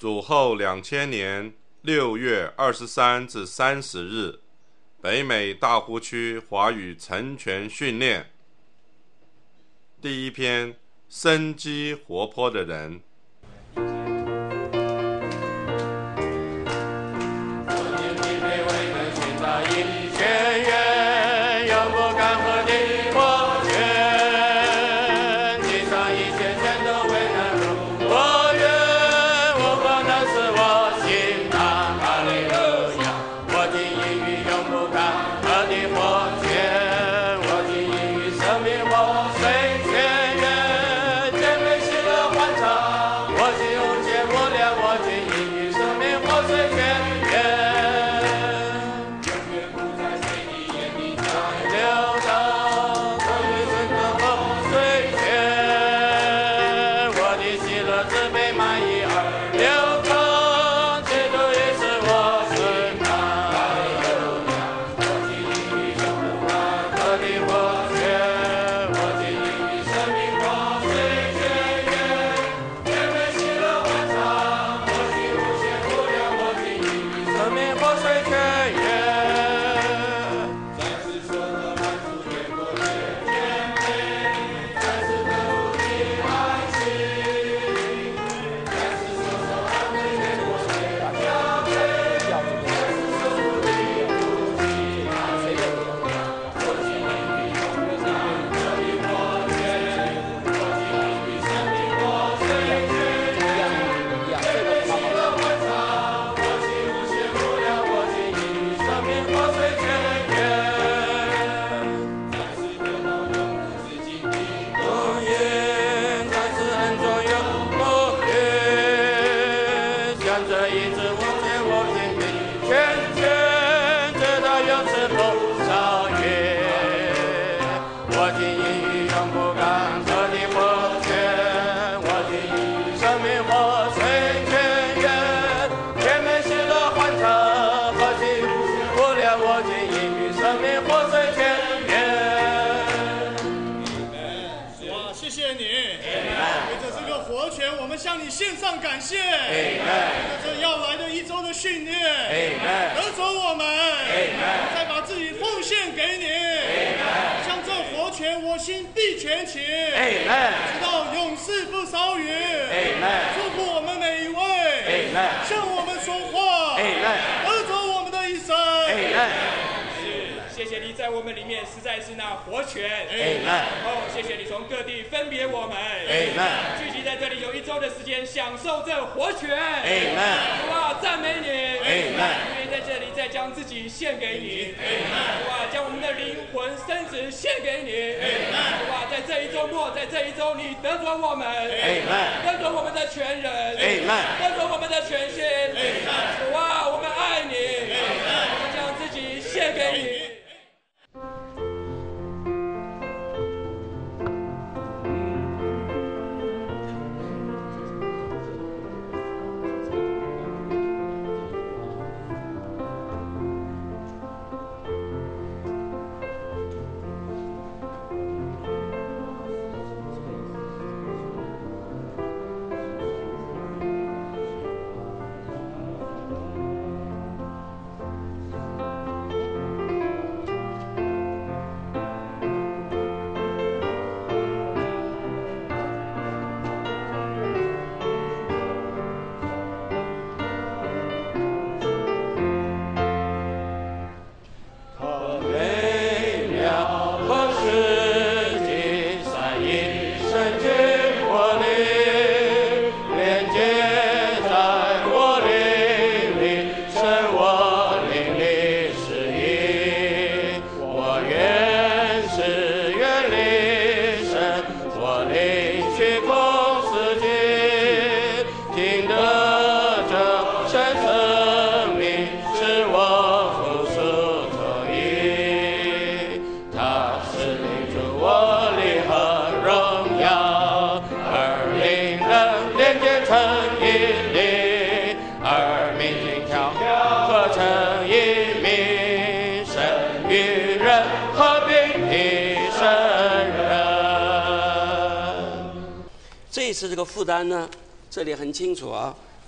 主后2000年6月23至30日，北美大湖区华语成全训练。第一篇，生机活泼的人。 向你献上感谢，这要来的一周的训练，得着我们，再把自己奉献给你，向这活泉我心必全齐，直到永世不少余，祝福我们每一位，向我们说话，得着我们的一生。 谢谢你在我们里面实在是那活泉，谢谢你从各地分别我们，聚集在这里有一周的时间，享受这活泉，赞美你，因为在这里再将自己献给你，将我们的灵魂生死献给你，在这一周末，在这一周你得着我们，得着我们的全人，得着我们的全心，主啊，我们爱你，我们将自己献给你。 这次这个负担呢，这里很清楚啊，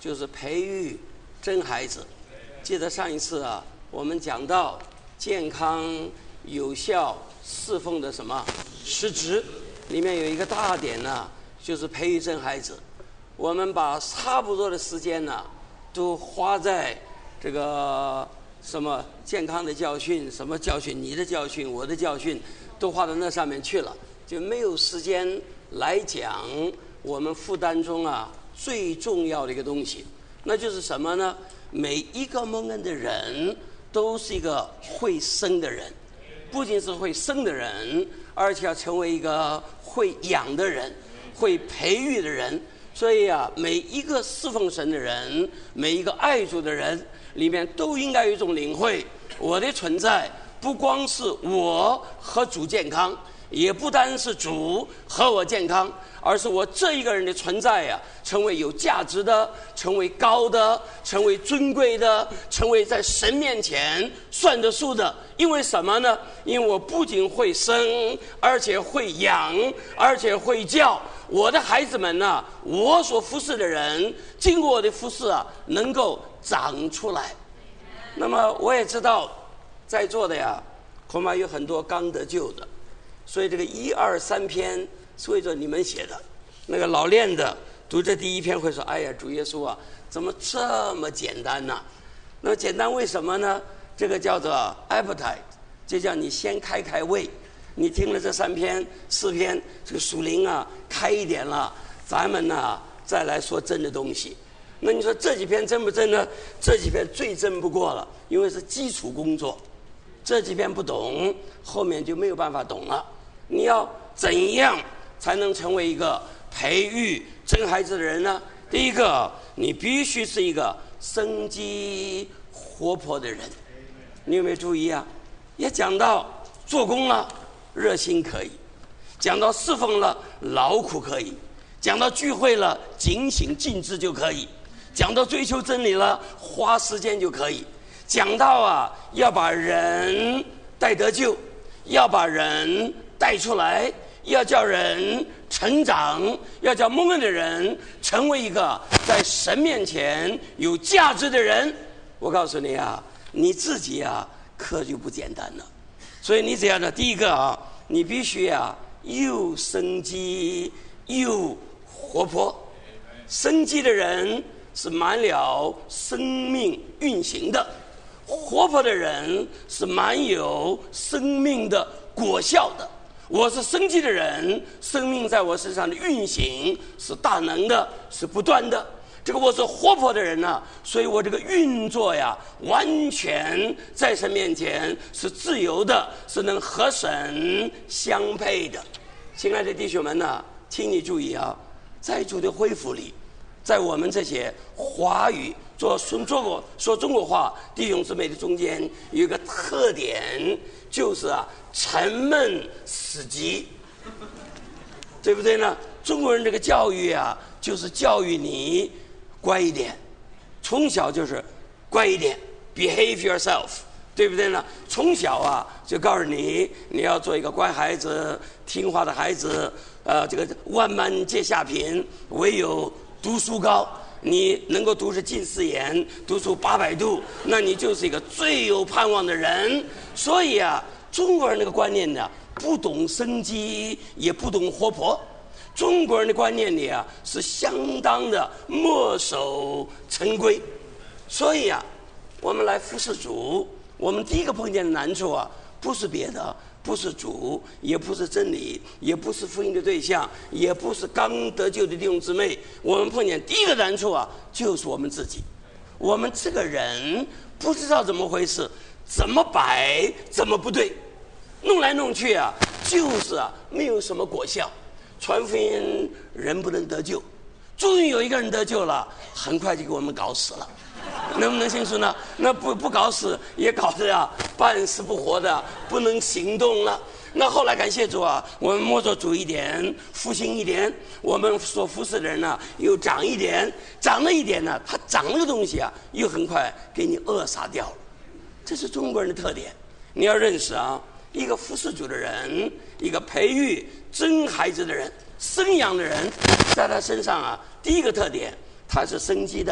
就是培育真孩子。记得上一次啊，我们讲到健康有效侍奉的什么实质，里面有一个大点呢，就是培育真孩子。我们把差不多的时间呢，都花在这个什么健康的教训，什么教训，你的教训，我的教训，都花到那上面去了，就没有时间来讲我们负担中啊最重要的一个东西，那就是什么呢？每一个蒙恩的人都是一个会生的人，不仅是会生的人，而且要成为一个会养的人，会培育的人。所以啊，每一个侍奉神的人，每一个爱主的人里面都应该有一种领会，我的存在不光是我和主健康，也不单是主和我健康，而是我这一个人的存在呀，成为有价值的，成为高的，成为尊贵的，成为在神面前算得数的。因为什么呢？因为我不仅会生，而且会养，而且会教。我的孩子们呢，我所服侍的人，经过我的服侍啊，能够长出来。那么我也知道，在座的呀，恐怕有很多刚得救的，所以这个1、2、3篇是为着你们写的。那个老练的读这第一篇会说：“哎呀，主耶稣啊，怎么这么简单呢？”那么简单为什么呢？这个叫做 appetite， 就叫你先开开胃。你听了这3篇4篇，这个属灵啊开一点了，咱们呢再来说真的东西。那你说这几篇真不真呢？这几篇最真不过了，因为是基础工作。这几篇不懂，后面就没有办法懂了。你要怎样才能成为一个培育真孩子的人呢？第一个，你必须是一个生机活泼的人。你有没有注意啊？也讲到做工了，热心可以；讲到侍奉了，劳苦可以；讲到聚会了，警醒尽致就可以；讲到追求真理了，花时间就可以；讲到啊，要把人带得救，要把人带出来，要叫人成长，要叫蒙恩的人成为一个在神面前有价值的人。我告诉你啊，你自己啊可就不简单了。所以你这样的，第一个啊，你必须啊又生机又活泼。生机的人是满了生命运行的，活泼的人是满有生命的果效的。我是生机的人，生命在我身上的运行是大能的，是不断的。这个我是活泼的人呢，所以我这个运作呀，完全在神面前是自由的，是能和神相配的。亲爱的弟兄们呢，请你注意啊，在主的恢复里，在我们这些华语说中国话弟兄姊妹的中间，有一个特点，就是啊沉闷死寂，对不对呢？中国人这个教育啊，就是教育你乖一点，从小就是乖一点 ，behave yourself， 对不对呢？从小啊就告诉你，你要做一个乖孩子、听话的孩子。这个万般皆下品，唯有读书高。你能够读是近视眼，读出800度，那你就是一个最有盼望的人。所以啊，中国人那个观念呢，不懂生机，也不懂活泼。中国人的观念里啊，是相当的墨守成规。所以啊，我们来服侍主，我们第一个碰见的难处啊，不是别的，不是主，也不是真理，也不是福音的对象，也不是刚得救的弟兄姊妹。我们碰见第一个难处啊，就是我们自己。我们这个人不知道怎么回事，怎么摆怎么不对，弄来弄去啊，就是啊没有什么果效。传福音人不能得救，终于有一个人得救了，很快就给我们搞死了。能不能清楚呢？那不搞死也搞得呀半死不活的，不能行动了。那后来感谢主啊，我们摸着主一点，复兴一点，我们所服侍的人呢又长一点，长了一点呢，他长了个东西啊，又很快给你扼杀掉了。这是中国人的特点。你要认识啊，一个服侍主的人，一个培育真孩子的人，生养的人，在他身上啊，第一个特点，他是生机的，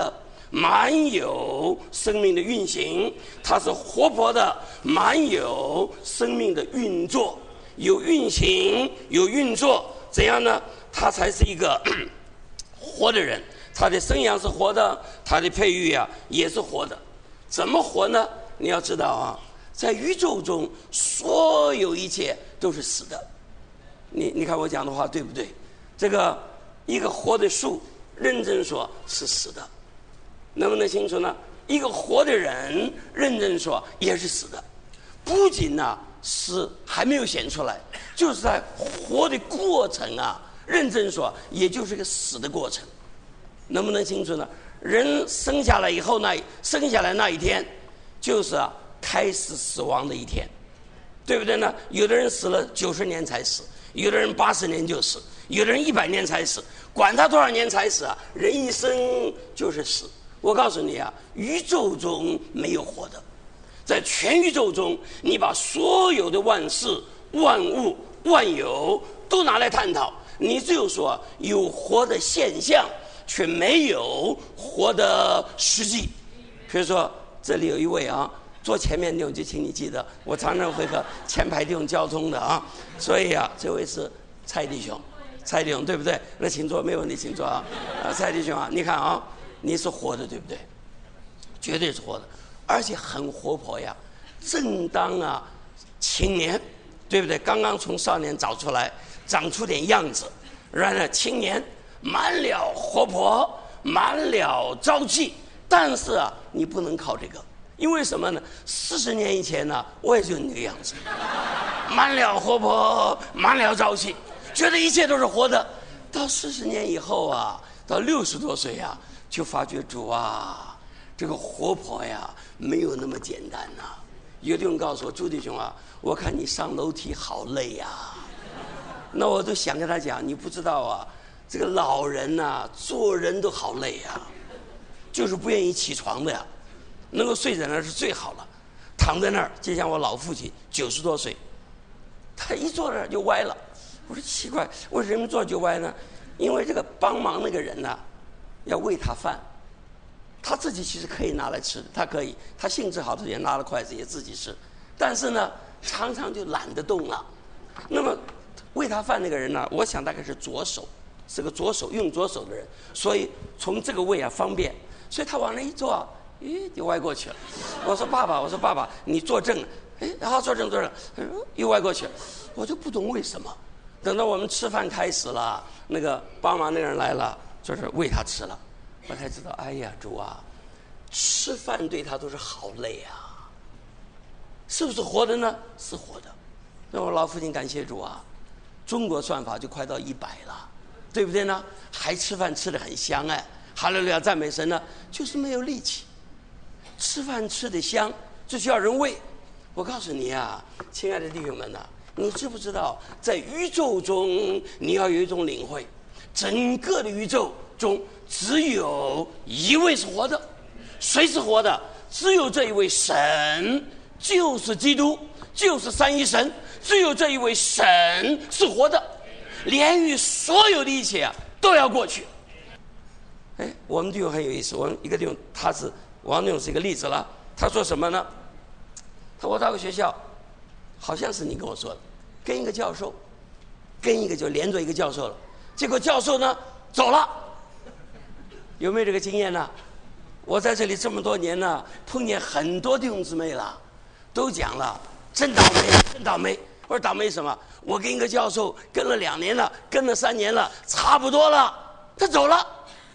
满有生命的运行，它是活泼的，满有生命的运作，有运行，有运作，怎样呢？他才是一个活的人，他的生养是活的，他的培育啊也是活的。怎么活呢？你要知道啊，在宇宙中所有一切都是死的。你看我讲的话对不对？这个一个活的树，认真说是死的，能不能清楚呢？一个活的人，认真说也是死的。不仅呢死还没有显出来，就是在活的过程啊，认真说也就是个死的过程，能不能清楚呢？人生下来以后呢，生下来那一天就是开始死亡的一天，对不对呢？有的人死了90年才死，有的人80年就死，有的人100年才死，管他多少年才死啊，人一生就是死。我告诉你啊，宇宙中没有活的，在全宇宙中，你把所有的万事万物万有都拿来探讨，你只有说有活的现象，却没有活的实际。比如说这里有一位坐前面弟兄，就请你记得，我常常会和前排弟兄交通的所以这位是蔡弟兄，蔡弟兄对不对？那请坐，没问题，请坐蔡弟兄你看你是活的，对不对？绝对是活的，而且很活泼呀，正当青年，对不对？刚刚从少年找出来，长出点样子，然而青年满了活泼，满了朝气。但是你不能靠这个，因为什么呢？40年以前呢，我也就那个样子，满了活泼，满了朝气，觉得一切都是活的。到40年以后到60多岁就发觉主这个活泼呀没有那么简单有的人告诉我，朱弟兄我看你上楼梯好累那我都想跟他讲，你不知道这个老人做人都好累就是不愿意起床的能够睡在那儿是最好了，躺在那儿就像我老父亲90多岁，他一坐那儿就歪了。我说奇怪，为什么坐就歪呢？因为这个帮忙那个人要喂他饭，他自己其实可以拿来吃的，他可以，他兴致好的也拿了筷子也自己吃，但是呢常常就懒得动了。那么喂他饭那个人我想大概是左手，是个左手用左手的人，所以从这个位方便，所以他往那一坐就歪过去了。我说爸爸你坐正，然后坐正，又歪过去了。我就不懂为什么。等到我们吃饭开始了，那个帮忙那个人来了，就是喂他吃了，我才知道，哎呀主吃饭对他都是好累是不是活的呢？是活的。那我老父亲感谢主中国算法就快到100了，对不对呢？还吃饭吃得很香哈利路亚赞美神呢，就是没有力气。吃饭吃得香，这需要人喂。我告诉你亲爱的弟兄们你知不知道，在宇宙中你要有一种领会，整个的宇宙中只有一位是活的。谁是活的？只有这一位神，就是基督，就是三一神，只有这一位神是活的，连于所有的一切都要过去。我们弟兄很有意思，我们一个弟兄王弟兄是一个例子了。他说什么呢？他说我到个学校，好像是你跟我说的，跟一个教授，跟一个就连着一个教授了，结果教授呢走了。有没有这个经验呢？我在这里这么多年碰见很多弟兄姊妹了，都讲了真倒霉真倒霉。我说倒霉什么？我跟一个教授跟了2年了，跟了3年了，差不多了，他走了。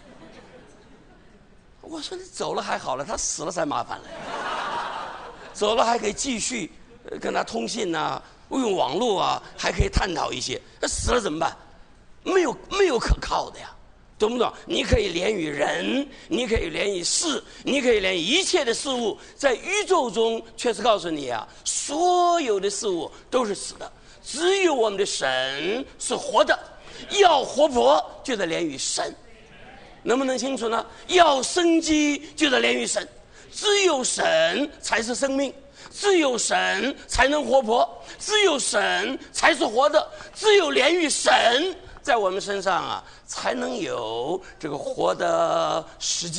我说你走了还好了，他死了才麻烦了。走了还可以继续跟他通信用网络还可以探讨一些。那死了怎么办？没有可靠的呀，懂不懂？你可以连于人，你可以连于事，你可以连于一切的事物，在宇宙中确实告诉你所有的事物都是死的，只有我们的神是活的。要活泼就得连于神，能不能清楚呢？要生机就得连于神，只有神才是生命，只有神才能活泼，只有神才是活的，只有连于神，在我们身上才能有这个活的实际。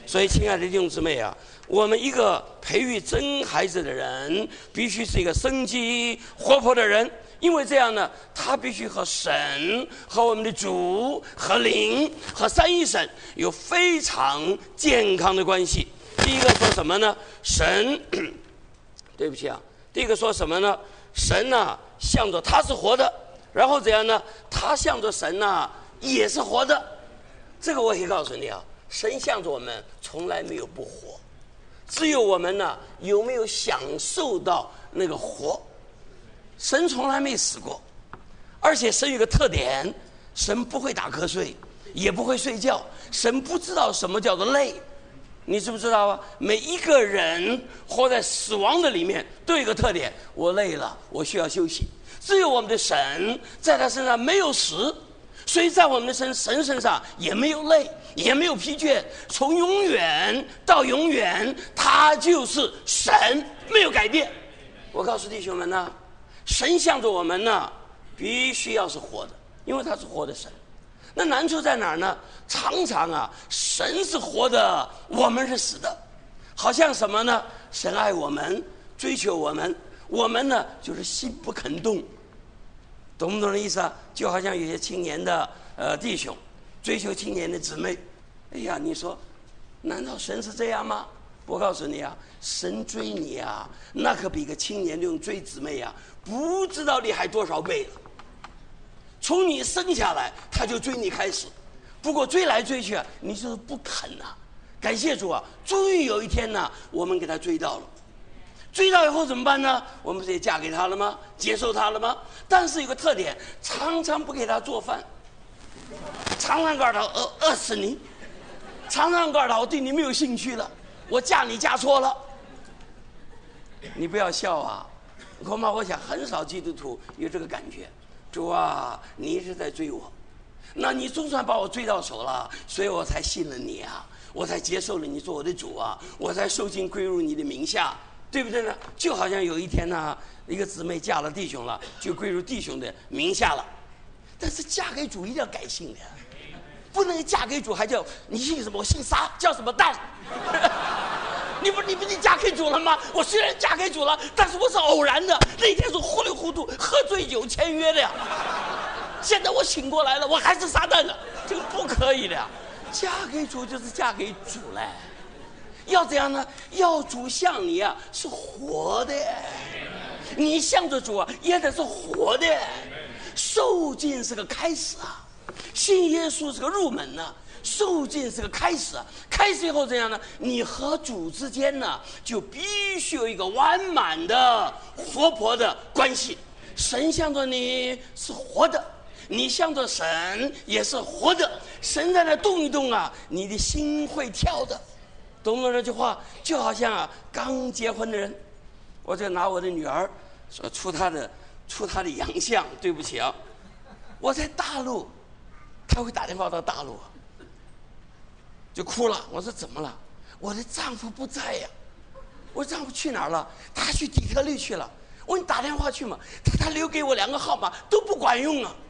所以，亲爱的弟兄姊妹啊，我们一个培育真孩子的人，必须是一个生机活泼的人，因为这样呢，他必须和神、和我们的主、和灵、和三一神有非常健康的关系。第一个说什么呢？神，对不起啊，第一个说什么呢？神啊，向着他是活的，然后怎样呢？他向着神啊，也是活的。这个我可以告诉你啊，神向着我们从来没有不活，只有我们呢有没有享受到那个活。神从来没死过，而且神有个特点，神不会打瞌睡，也不会睡觉，神不知道什么叫做累。你知不知道啊？每一个人活在死亡的里面都有一个特点，我累了，我需要休息。只有我们的神在他身上没有死，所以在我们的神身上也没有累，也没有疲倦，从永远到永远，他就是神，没有改变。我告诉弟兄们呢，神向着我们呢，必须要是活的，因为他是活的神。那难处在哪儿呢？常常啊，神是活的，我们是死的。好像什么呢？神爱我们，追求我们，我们呢就是心不肯动。懂不懂的意思啊？就好像有些青年的弟兄追求青年的姊妹，哎呀，你说难道神是这样吗？我告诉你啊，神追你啊，那可比个青年用追姊妹啊不知道厉害多少倍了。从你生下来他就追你开始，不过追来追去啊，你就是不肯啊。感谢主啊，终于有一天呢，我们给他追到了。追到以后怎么办呢？我们不是也嫁给他了吗？接受他了吗？但是有个特点，常常不给他做饭，常常告诉他饿死你，常常告诉他我对你没有兴趣了，我嫁你嫁错了。你不要笑啊，恐怕我想很少基督徒有这个感觉。主啊，你一直在追我，那你总算把我追到手了，所以我才信了你啊，我才接受了你做我的主啊，我才受尽归入你的名下，对不对呢？就好像有一天呢，一个姊妹嫁了弟兄了，就归入弟兄的名下了。但是嫁给主一定要改姓的，不能嫁给主还叫你姓什么？我姓沙，叫什么蛋？你不嫁给主了吗？我虽然嫁给主了，但是我是偶然的，那天是糊里糊涂喝醉酒签约的呀。现在我醒过来了，我还是撒旦的，这个不可以的呀。嫁给主就是嫁给主嘞，要怎样呢？要主像你啊，是活的，你向着主啊，也得是活的。受尽是个开始啊，信耶稣是个入门呢。受尽是个开始，开始以后怎样呢？你和主之间呢，就必须有一个完满的、活泼的关系。神向着你是活的，你向着神也是活的。神在那动一动啊，你的心会跳的。懂了这句话？就好像啊，刚结婚的人，我在拿我的女儿说出她的洋相，对不起啊，我在大陆，她会打电话到大陆。就哭了，我说怎么了？我的丈夫不在呀。我丈夫去哪儿了？他去底特律去了。我说你打电话去嘛，他留给我2个号码都不管用啊。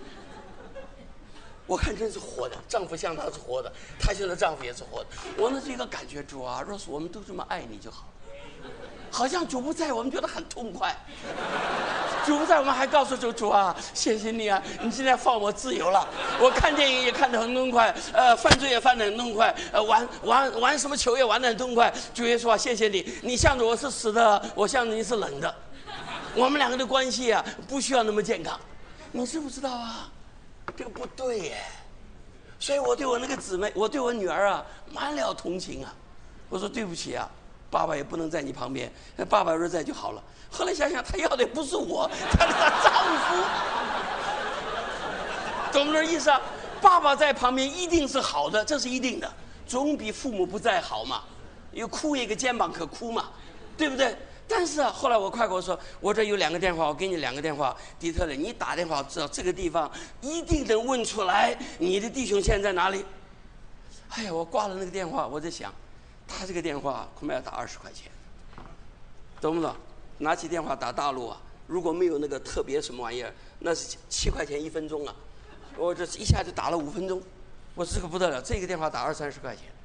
我看真是活的，丈夫像他是活的，他现在丈夫也是活的。我那是一个感觉，主啊，若是我们都这么爱你就好。好像主不在，我们觉得很痛快。主不在，我们还告诉主啊，谢谢你啊，你现在放我自由了。我看电影也看得很痛快，犯罪也犯得很痛快，玩什么球也玩得很痛快。主耶稣啊，谢谢你，你向着我是死的，我向着你是冷的。我们2个的关系啊，不需要那么健康。你知不知道啊？这个不对耶。所以我对我那个姊妹，我对我女儿啊，满了同情啊。我说对不起啊。爸爸也不能在你旁边，爸爸若在就好了。后来想想，他要的也不是我，他是她丈夫，懂不懂意思啊？爸爸在旁边一定是好的，这是一定的，总比父母不在好嘛。有哭一个肩膀可哭嘛，对不对？但是啊，后来我快跟我说，我这有2个电话，我给你2个电话，底特律，你打电话知道这个地方一定能问出来你的弟兄现在哪里。哎呀，我挂了那个电话，我在想。他这个电话恐怕要打20块钱，懂不懂？拿起电话打大陆啊，如果没有那个特别什么玩意儿，那是7块钱1分钟啊。我这一下就打了5分钟，我这个不得了，这个电话打20-30块钱。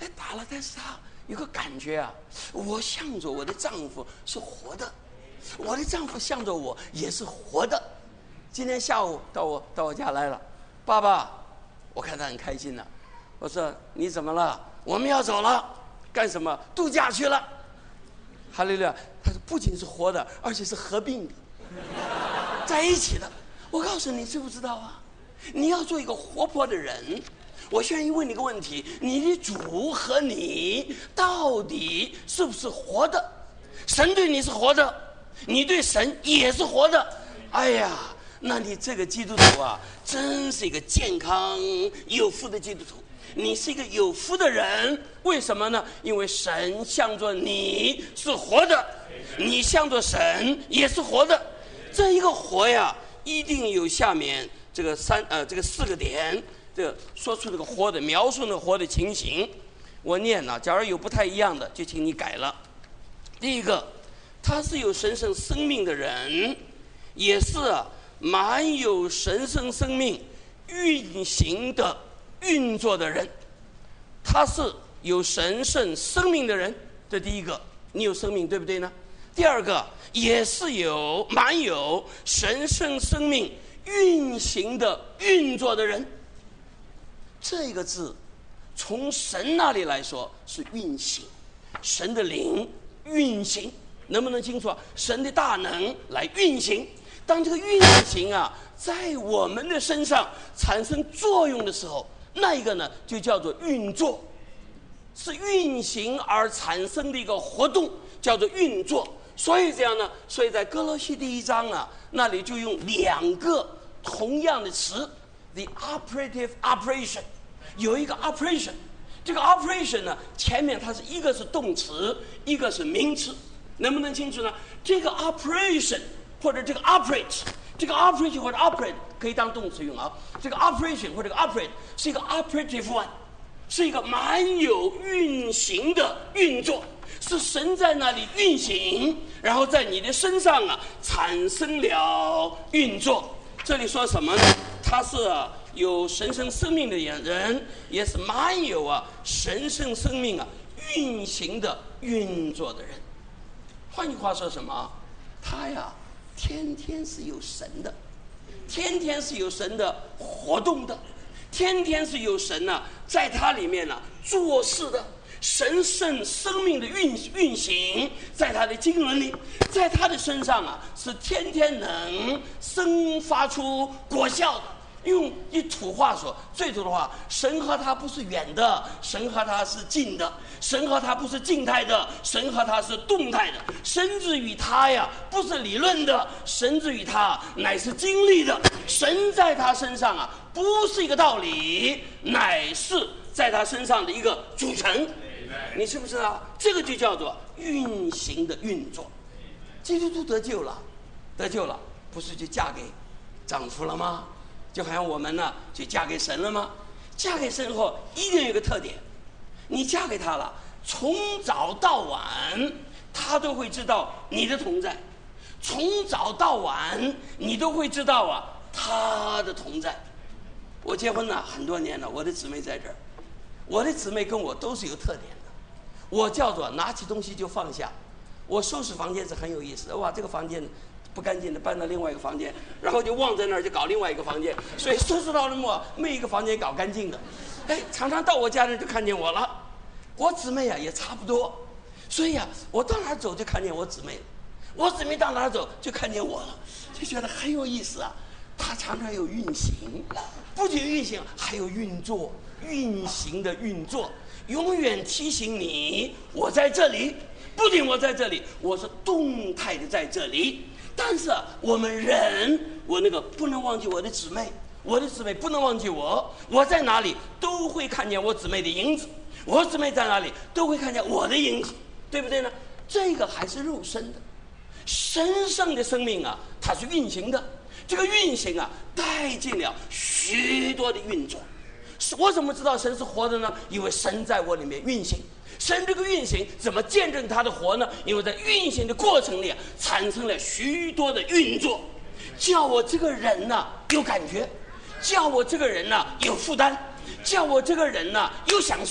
打了，但是他有个感觉啊，我向着我的丈夫是活的，我的丈夫向着我也是活的。今天下午到我家来了，爸爸，我看他很开心了。我说你怎么了？我们要走了，干什么？度假去了。哈利路亚！他说不仅是活的，而且是合并的，在一起的。我告诉你，知不知道啊？你要做一个活泼的人。我愿意问你一个问题：你的主和你到底是不是活的？神对你是活的，你对神也是活的。哎呀，那你这个基督徒啊，真是一个健康有福的基督徒。你是一个有福的人，为什么呢？因为神向着你是活的，你向着神也是活的。这一个活呀，一定有下面这个4个点，这个说出这个活的，描述那个活的情形。我念了，假如有不太一样的，就请你改了。第一个，他是有神圣生命的人，也是满有神圣生命运行的运作的人。他是有神圣生命的人，这第一个，你有生命，对不对呢？第二个，也是满有神圣生命运行的运作的人。这个字从神那里来说是运行，神的灵运行，能不能清楚啊？神的大能来运行。当这个运行啊在我们的身上产生作用的时候，那一个呢就叫做运作，是运行而产生的一个活动，叫做运作。所以这样呢，所以在哥罗西第1章啊，那里就用2个同样的词 ，the operative operation， 有一个 operation， 这个 operation 呢，前面它是一个是动词，一个是名词，能不能清楚呢？这个 operation 或者这个 operate， 这个 operation 或者 operate 可以当动词用啊。这个 operation 或者这个 operate 是一个 operative one， 是一个满有运行的运作。是神在那里运行，然后在你的身上啊产生了运作。这里说什么呢？他是有神圣生命的人，也是满有神圣生命运行的运作的人。换句话说什么？他呀天天是有神的，天天是有神的活动的，天天是有神在他里面做事的。神圣生命的运行在他的经纶里，在他的身上是天天能生发出果效的。用一土话说，最土的话，神和他不是远的，神和他是近的，神和他不是静态的，神和他是动态的，神之于他呀不是理论的，神之于他乃是经历的。神在他身上不是一个道理，乃是在他身上的一个组成。你是不是这个就叫做运行的运作。基督徒得救了，不是就嫁给丈夫了吗？就好像我们就嫁给神了吗？嫁给神后一定有一个特点，你嫁给他了，从早到晚他都会知道你的同在，从早到晚你都会知道他的同在。我结婚了很多年了，我的姊妹在这儿，我的姊妹跟我都是有特点的。我叫做拿起东西就放下。我收拾房间是很有意思的，哇，这个房间不干净的搬到另外一个房间，然后就忘在那儿就搞另外一个房间，所以收拾到了末没一个房间搞干净的。常常到我家人就看见我了。我姊妹也差不多，所以我到哪儿走就看见我姊妹了，我姊妹到哪儿走就看见我了，就觉得很有意思它常常有运行，不仅运行还有运作，运行的运作永远提醒你我在这里，不仅我在这里，我是动态的在这里。但是我们人，我不能忘记我的姊妹，我的姊妹不能忘记我，我在哪里都会看见我姊妹的影子，我姊妹在哪里都会看见我的影子，对不对呢？这个还是肉身的，神圣的生命它是运行的，这个运行带进了许多的运作。我怎么知道神是活的呢？因为神在我里面运行。神这个运行怎么见证他的活呢？因为在运行的过程里产生了许多的运作，叫我这个人有感觉，叫我这个人有负担，叫我这个人有享受，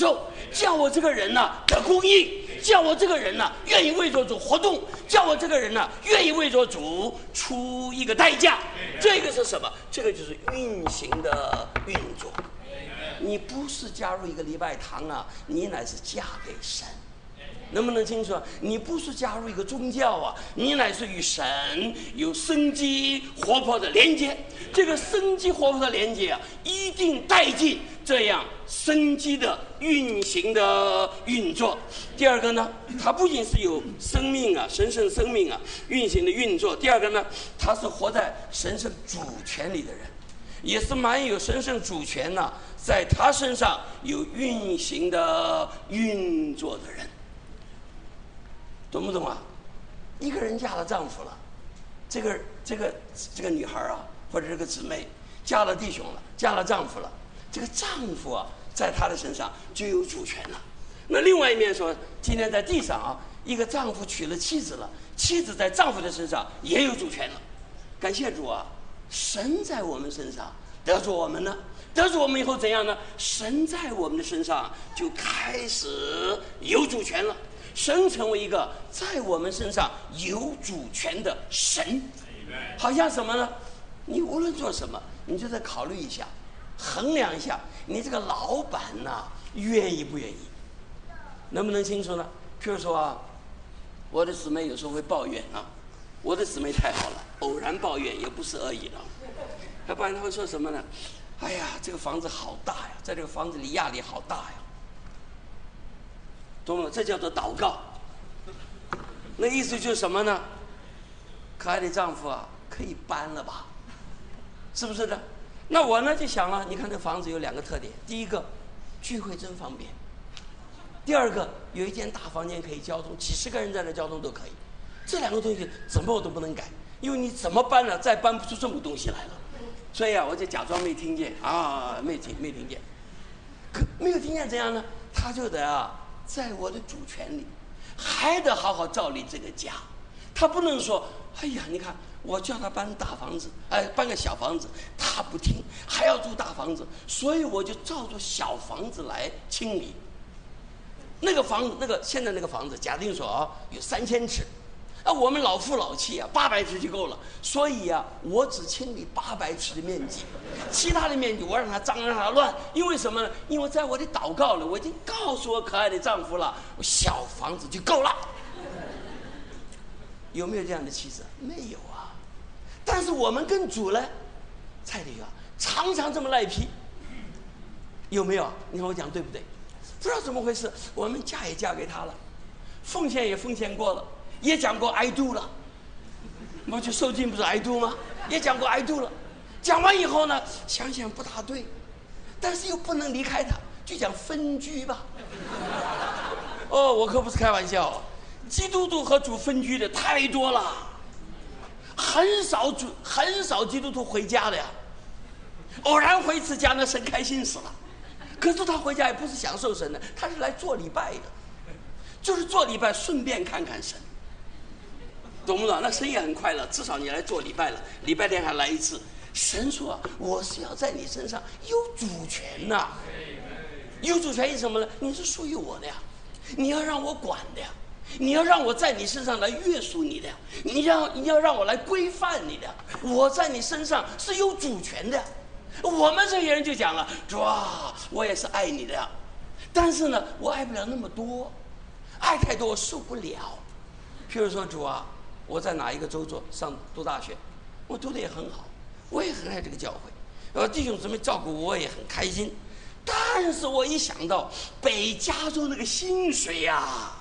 叫我这个人呢得供应，叫我这个人呢愿意为着主活动，叫我这个人呢愿意为着主出一个代价。这个是什么？这个就是运行的运作。你不是加入一个礼拜堂啊，你乃是嫁给神。能不能清楚？你不是加入一个宗教啊，你乃是与神有生机活泼的连接。这个生机活泼的连接啊，一定带进这样生机的运行的运作。第二个呢，它不仅是有生命啊，神圣生命啊运行的运作。第二个呢，它是活在神圣主权里的人，也是蛮有神圣主权呢，在他身上有运行的运作的人。懂不懂啊？一个人嫁了丈夫了，这个女孩啊，或者这个姊妹嫁了弟兄了，嫁了丈夫了，这个丈夫啊，在她的身上就有主权了。那另外一面说，今天在地上啊，一个丈夫娶了妻子了，妻子在丈夫的身上也有主权了。感谢主啊，神在我们身上得着我们呢，得着我们以后怎样呢？神在我们的身上就开始有主权了。神成为一个在我们身上有主权的神，好像什么呢？你无论做什么，你就得考虑一下，衡量一下，你这个老板呢，愿意不愿意，能不能清楚呢？譬如说啊，我的姊妹有时候会抱怨啊，我的姊妹太好了，偶然抱怨也不是恶意的，要不然他会说什么呢？哎呀，这个房子好大呀，在这个房子里压力好大呀。懂了？这叫做祷告。那意思就是什么呢？可爱的丈夫啊，可以搬了吧？是不是的？那我呢就想了，你看这房子有两个特点：第一个，聚会真方便；第二个，有一间大房间可以交通，几十个人在那交通都可以。这两个东西怎么我都不能改，因为你怎么搬呢？再搬不出这么东西来了。所以啊，我就假装没听见啊，没听见。可没有听见怎样呢？他就得啊。在我的主权里，还得好好照理这个家。他不能说：“哎呀，你看我叫他搬大房子，搬个小房子，他不听，还要住大房子，所以我就照着小房子来清理。那个房子，现在那个房子，假定说啊有3000尺，我们老夫老妻啊，800尺就够了。所以啊，我只清理800尺的面积，其他的面积我让它脏，让它乱。因为什么呢？因为在我的祷告里，我已经告诉我可爱的丈夫了，我小房子就够了。有没有这样的妻子？没有啊。但是我们跟主呢，蔡理啊，常常这么赖皮，有没有？你看我讲对不对？不知道怎么回事，我们嫁也嫁给他了，奉献也奉献过了。也讲过 I do 了，我去受尽不是 I do 吗？也讲过 I do 了，讲完以后呢，想想不大对，但是又不能离开他，就讲分居吧。哦，我可不是开玩笑，基督徒和主分居的太多了，很少基督徒回家的呀，偶然回一次家，那神开心死了。可是他回家也不是享受神的，他是来做礼拜的，就是做礼拜顺便看看神。懂不懂？那神也很快乐，至少你来做礼拜了，礼拜天还来一次。神说我是要在你身上有主权呐，有主权是什么呢？你是属于我的呀，你要让我管的呀，你要让我在你身上来约束你的呀，你要让我来规范你的呀，我在你身上是有主权的呀。我们这些人就讲了，主啊，我也是爱你的呀，但是呢，我爱不了那么多，爱太多我受不了。譬如说，主啊，我在哪一个州读大学，我读的也很好，我也很爱这个教会，弟兄姊妹照顾我也很开心。但是我一想到北加州那个薪水呀，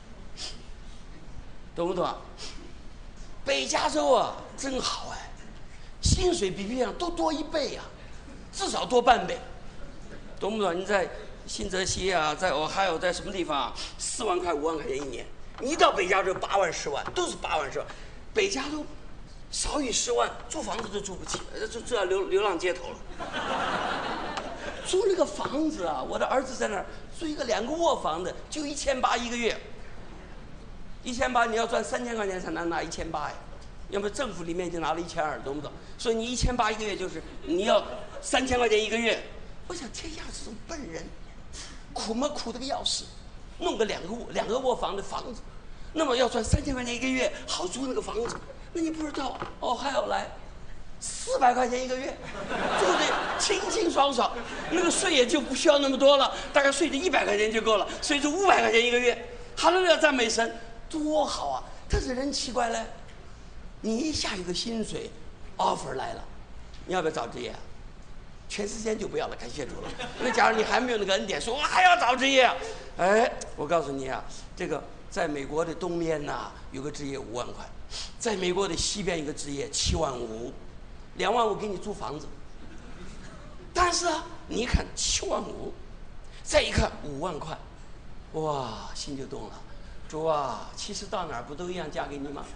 懂不懂啊？北加州啊，真好哎，薪水比别人都多1倍呀，至少多半倍，懂不懂？你在新泽西啊，在Ohio，在什么地方啊，4万块5万块钱一年。你到北加州8万10万，都是8万10万。北加州少于10万，租房子都租不起，这要流浪街头了。租那个房子啊，我的儿子在那儿租一个2个卧房的，就1800一个月。1800你要赚3000块钱才能拿1800呀，要么政府里面已经拿了1200，懂不懂？所以你1800一个月就是你要3000块钱一个月。我想天下这种笨人， 苦得个要死，弄个两个卧房的房子，那么要赚3000块钱一个月，好租那个房子。那你不知道哦，还要来400块钱一个月，住得清清爽爽，那个税也就不需要那么多了，大概税就100块钱就够了，所以就500块钱一个月。哈利路亚，赞美神，多好啊！但是人奇怪了，你一下有个薪水 offer 来了，你要不要找职业？全时间就不要了，感谢主了。那假如你还没有那个恩典，说我还要找职业，哎，我告诉你啊，这个在美国的东边呐，有个职业5万块，在美国的西边有个职业7万5，2万5给你租房子。但是啊，你一看7万5，再一看5万块，哇，心就动了。主啊，其实到哪儿不都一样嫁给你吗？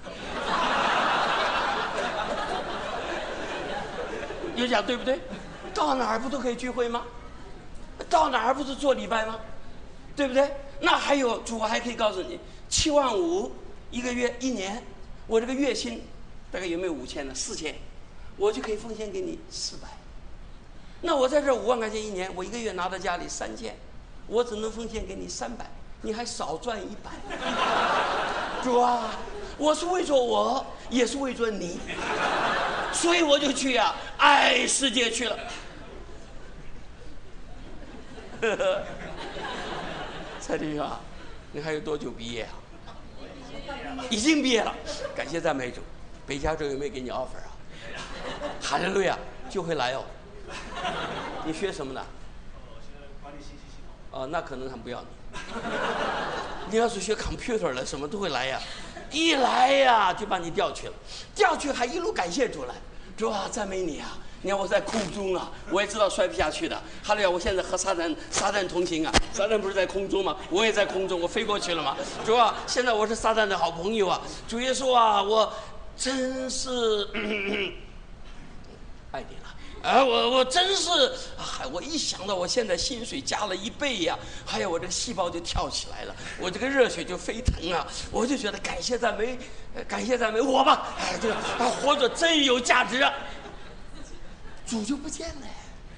有讲对不对？到哪儿不都可以聚会吗？到哪儿不是做礼拜吗？对不对？那还有主还可以告诉你，7万5一个月1年，我这个月薪大概有没有5000呢？4000，我就可以奉献给你400。那我在这5万块钱一年，我一个月拿到家里3000，我只能奉献给你300，你还少赚100。主啊，我是为着我，也是为着你，所以我就去啊，爱世界去了。蔡弟兄啊，你还有多久毕业啊？已经毕业了，感谢赞美主。北加州有没有给你 offer 啊？哈利路亚，就会来哦。你学什么的？管理信息系统。哦，那可能他们不要你。你要是学 computer 的，什么都会来呀。一来呀，就把你调去了，调去还一路感谢主来。主啊，赞美你啊！你看我在空中啊，我也知道摔不下去的。哈利路亚，我现在和撒旦同行啊，撒旦不是在空中吗？我也在空中，我飞过去了嘛。主啊，现在我是撒旦的好朋友啊。主耶稣啊，我真是爱你了。我真是，我一想到我现在薪水加了1倍呀，还有我这个细胞就跳起来了，我这个热血就飞腾啊，我就觉得感谢赞美我吧，这个活着真有价值啊。主就不见了，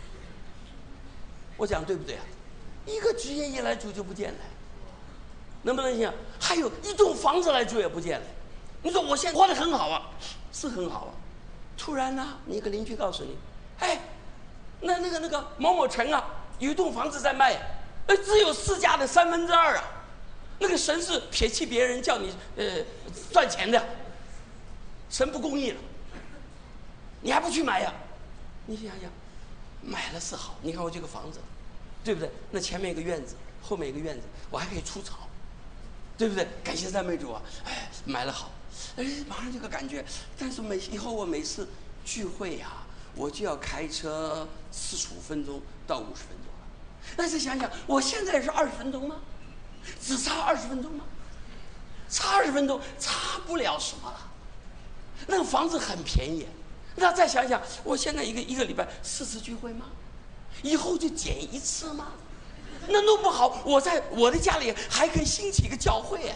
我讲对不对啊？一个职业一来主就不见了，能不能行？还有一栋房子来主也不见了。你说我现在活得很好啊，是很好啊，突然呢，你一个邻居告诉你，哎，那个某某城啊，有一栋房子在卖，只有市价的2/3啊，那个神是撇弃别人叫你赚钱的，神不公义了，你还不去买呀？你想想，买了是好，你看我这个房子，对不对？那前面一个院子，后面一个院子，我还可以除草，对不对？感谢赞美主啊！哎，买了好，马上这个感觉。但是以后我每次聚会呀，我就要开车45分钟到50分钟了。但是想想，我现在是20分钟吗？只差20分钟吗？差20分钟，差不了什么了。那个房子很便宜。那再想想，我现在一个礼拜4次聚会吗？以后就减1次吗？那弄不好，我在我的家里还可以兴起一个教会。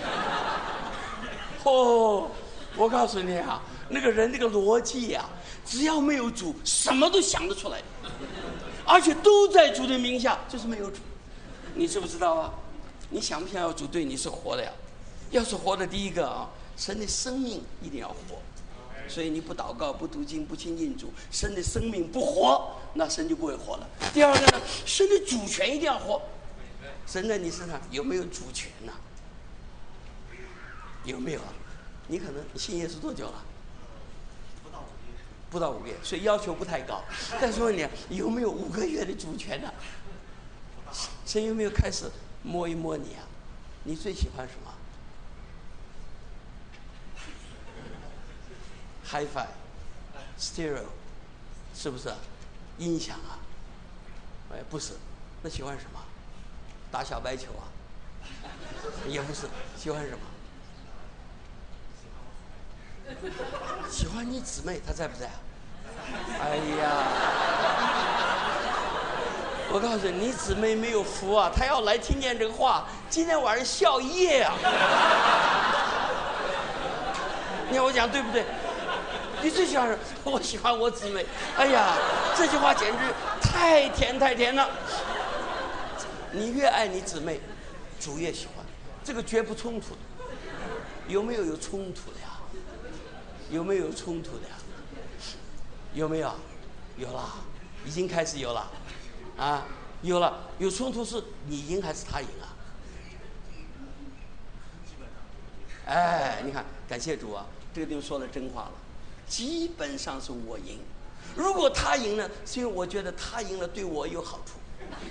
哦，我告诉你啊，那个人那个逻辑啊，只要没有主，什么都想得出来，而且都在主的名下，就是没有主。你知不知道啊？你想不想要主对你是活的呀？要是活的，第一个啊，神的生命一定要活。所以你不祷告、不读经、不亲近主，神的生命不活，那神就不会活了。第二个呢，神的主权一定要活。神在你身上有没有主权呢？有没有啊？你可能信耶稣多久了？不到5个月，所以要求不太高。但是问你有没有5个月的主权呢？神有没有开始摸一摸你啊？你最喜欢什么？Hi-Fi Stereo 是不是音响啊？哎，不是，那喜欢什么？打小白球啊？也不是，喜欢什么？喜欢你姊妹，她在不在啊？哎呀，我告诉你，你姊妹没有福啊，她要来听见这个话，今天晚上笑一夜啊！你看我讲对不对？你最喜欢什么？我喜欢我姊妹。哎呀，这句话简直太甜了。 你越爱你姊妹，主越喜欢，这个绝不冲突的。有没有冲突的呀？有没有冲突的呀？有没有？有了，已经开始有了，啊，有了。有冲突是你赢还是他赢啊？哎，你看，感谢主啊，这个地方说了真话了，基本上是我赢。如果他赢了，是因为我觉得他赢了对我有好处。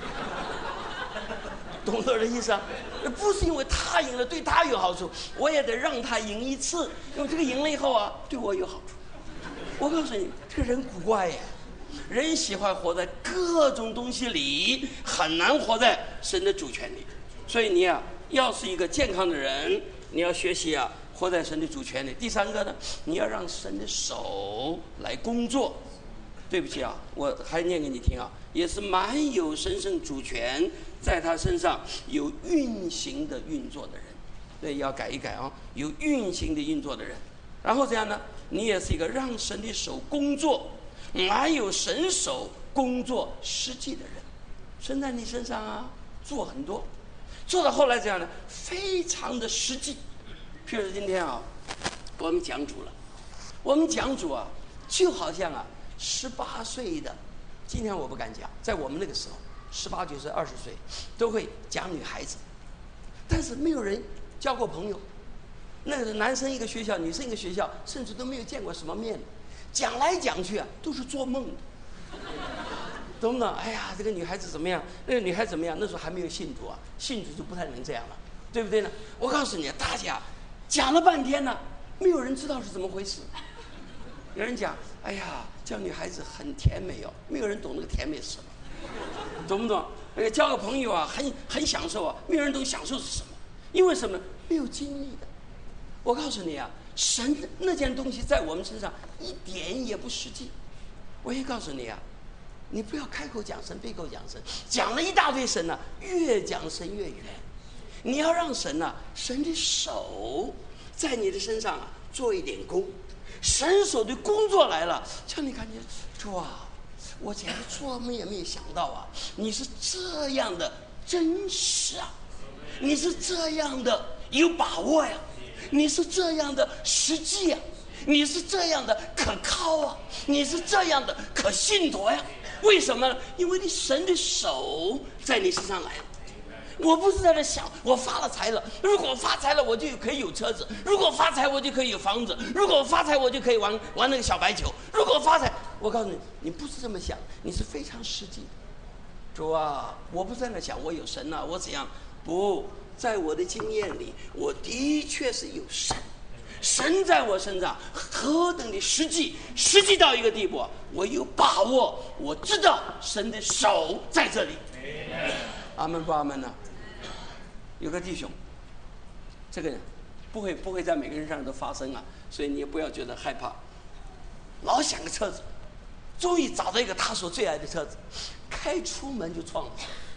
懂得我的意思啊？不是因为他赢了对他有好处，我也得让他赢一次，因为这个赢了以后啊，对我有好处。我告诉你，这个人古怪耶，人喜欢活在各种东西里，很难活在神的主权里。所以你啊，要是一个健康的人，你要学习啊，活在神的主权里。第三个呢，你要让神的手来工作。对不起啊，我还念给你听啊，也是蛮有神圣主权在他身上有运行的运作的人。对，要改一改啊，有运行的运作的人。然后这样呢，你也是一个让神的手工作，蛮有神手工作实际的人。神在你身上啊，做很多，做到后来这样呢，非常的实际。譬如今天啊，我们讲主了，我们讲主啊，就好像啊，18岁的，今天我不敢讲，在我们那个时候，18、19岁、20岁都会讲女孩子，但是没有人交过朋友。那个男生一个学校，女生一个学校，甚至都没有见过什么面，讲来讲去啊，都是做梦的，懂不懂？哎呀，这个女孩子怎么样？那个女孩子怎么样？那时候还没有信主啊，信主就不太能这样了，对不对呢？我告诉你，大家讲了半天呢，没有人知道是怎么回事。有人讲，哎呀，叫女孩子很甜美哦，没有人懂那个甜美是什么，懂不懂？交个朋友啊，很享受啊，没有人懂享受是什么，因为什么？没有经历的。我告诉你啊，神那件东西在我们身上一点也不实际。我也告诉你啊，你不要开口讲神，闭口讲神，讲了一大堆神呢，越讲神越远。你要让神啊，神的手在你的身上啊做一点工。神手的工作来了，叫你感觉主啊，我简直做梦也没有想到啊，你是这样的真实啊，你是这样的有把握呀，你是这样的实际啊，你是这样的可靠啊，你是这样的可信托呀。为什么呢？因为你神的手在你身上来了。我不是在那想我发了财了，如果发财了我就可以有车子，如果发财我就可以有房子，如果发财我就可以玩那个小白球，如果发财，我告诉你，你不是这么想，你是非常实际的。主啊，我不是在那想我有神啊，我怎样？不在我的经验里，我的确是有神，神在我身上何等的实际到一个地步，我有把握，我知道神的手在这里。阿门不阿门呢？有个弟兄，这个人不会在每个人身上都发生啊，所以你也不要觉得害怕。老想个车子，终于找到一个他所最爱的车子，开出门就撞了，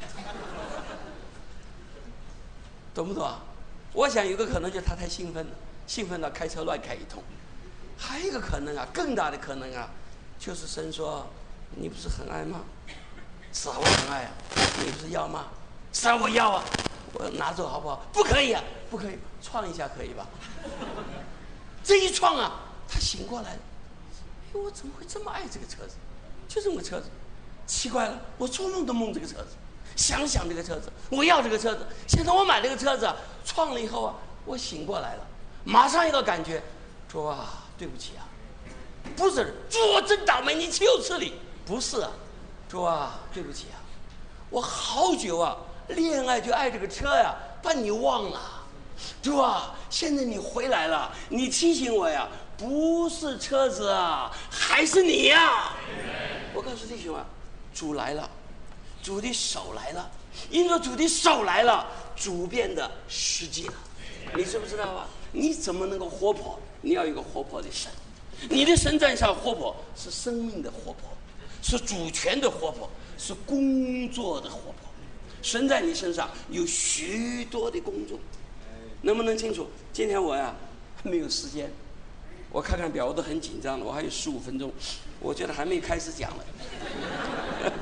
懂不懂啊？我想有个可能就是他太兴奋了，兴奋到开车乱开一通。还有一个可能啊，更大的可能啊，就是神说你不是很爱吗？是啊，我很爱啊，你不是要吗？是啊，我要啊，我拿走好不好？不可以啊，不可以，撞一下可以吧？这一撞啊，他醒过来了，哎，我怎么会这么爱这个车子？就这么个车子，奇怪了，我做梦都梦这个车子，想这个车子，我要这个车子。现在我买这个车子啊，撞了以后啊，我醒过来了，马上一个感觉，主啊，对不起啊，不是，主我真倒霉，你岂有此理？不是啊。主啊，对不起啊，我好久啊，恋爱就爱这个车呀，把你忘了。主啊，现在你回来了，你提醒我呀，不是车子啊，还是你呀。我告诉弟兄啊，主来了，主的手来了，因为主的手来了，主变得实际了。你知不知道啊？你怎么能够活泼？你要有一个活泼的神，你的神在上活泼，是生命的活泼。是主权的活泼，是工作的活泼。神在你身上有许多的工作，能不能清楚？今天我呀没有时间，我看看表，我都很紧张了，我还有15分钟，我觉得还没开始讲了。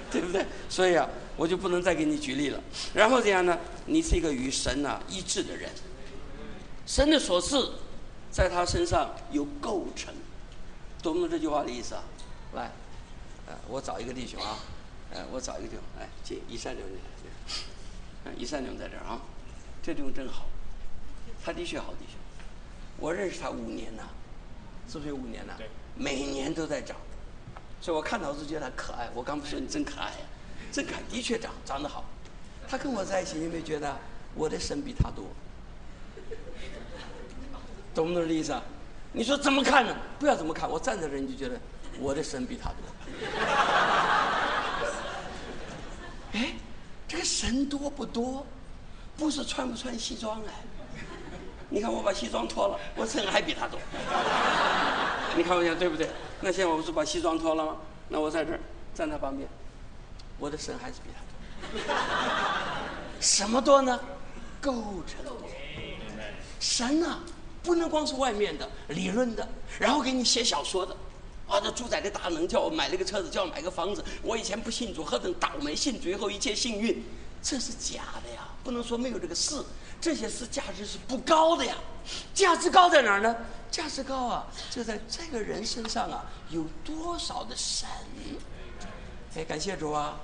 对不对？所以啊，我就不能再给你举例了。然后这样呢，你是一个与神一致的人，神的所赐在他身上有构成，懂不懂这句话的意思啊？来，我找一个弟兄啊，我找一个弟兄，来，进一善弟兄，一善弟兄在这儿啊，这弟兄真好，他的确好弟兄，我认识他5年了，是不是有5年了？ 对， 每年都在长，所以我看到是觉得他可爱。我刚不说你真可爱呀，真可爱，的确长得好。他跟我在一起，你有没有觉得我的神比他多？懂不懂这意思啊？你说怎么看呢？不要怎么看，我站在这儿你就觉得我的神比他多。哎，这个神多不多，不是穿不穿西装哎。你看我把西装脱了，我神还比他多。你看我讲对不对？那现在我不是把西装脱了吗？那我在这儿站他旁边，我的神还是比他多。什么多呢？构成多。神不能光是外面的理论的，然后给你写小说的。这主宰的大能叫我买了个车子，叫我买个房子。我以前不信主，何等倒霉！信主以后一切幸运，这是假的呀！不能说没有这个事，这些事价值是不高的呀。价值高在哪儿呢？价值高就在这个人身上有多少的神。感谢主啊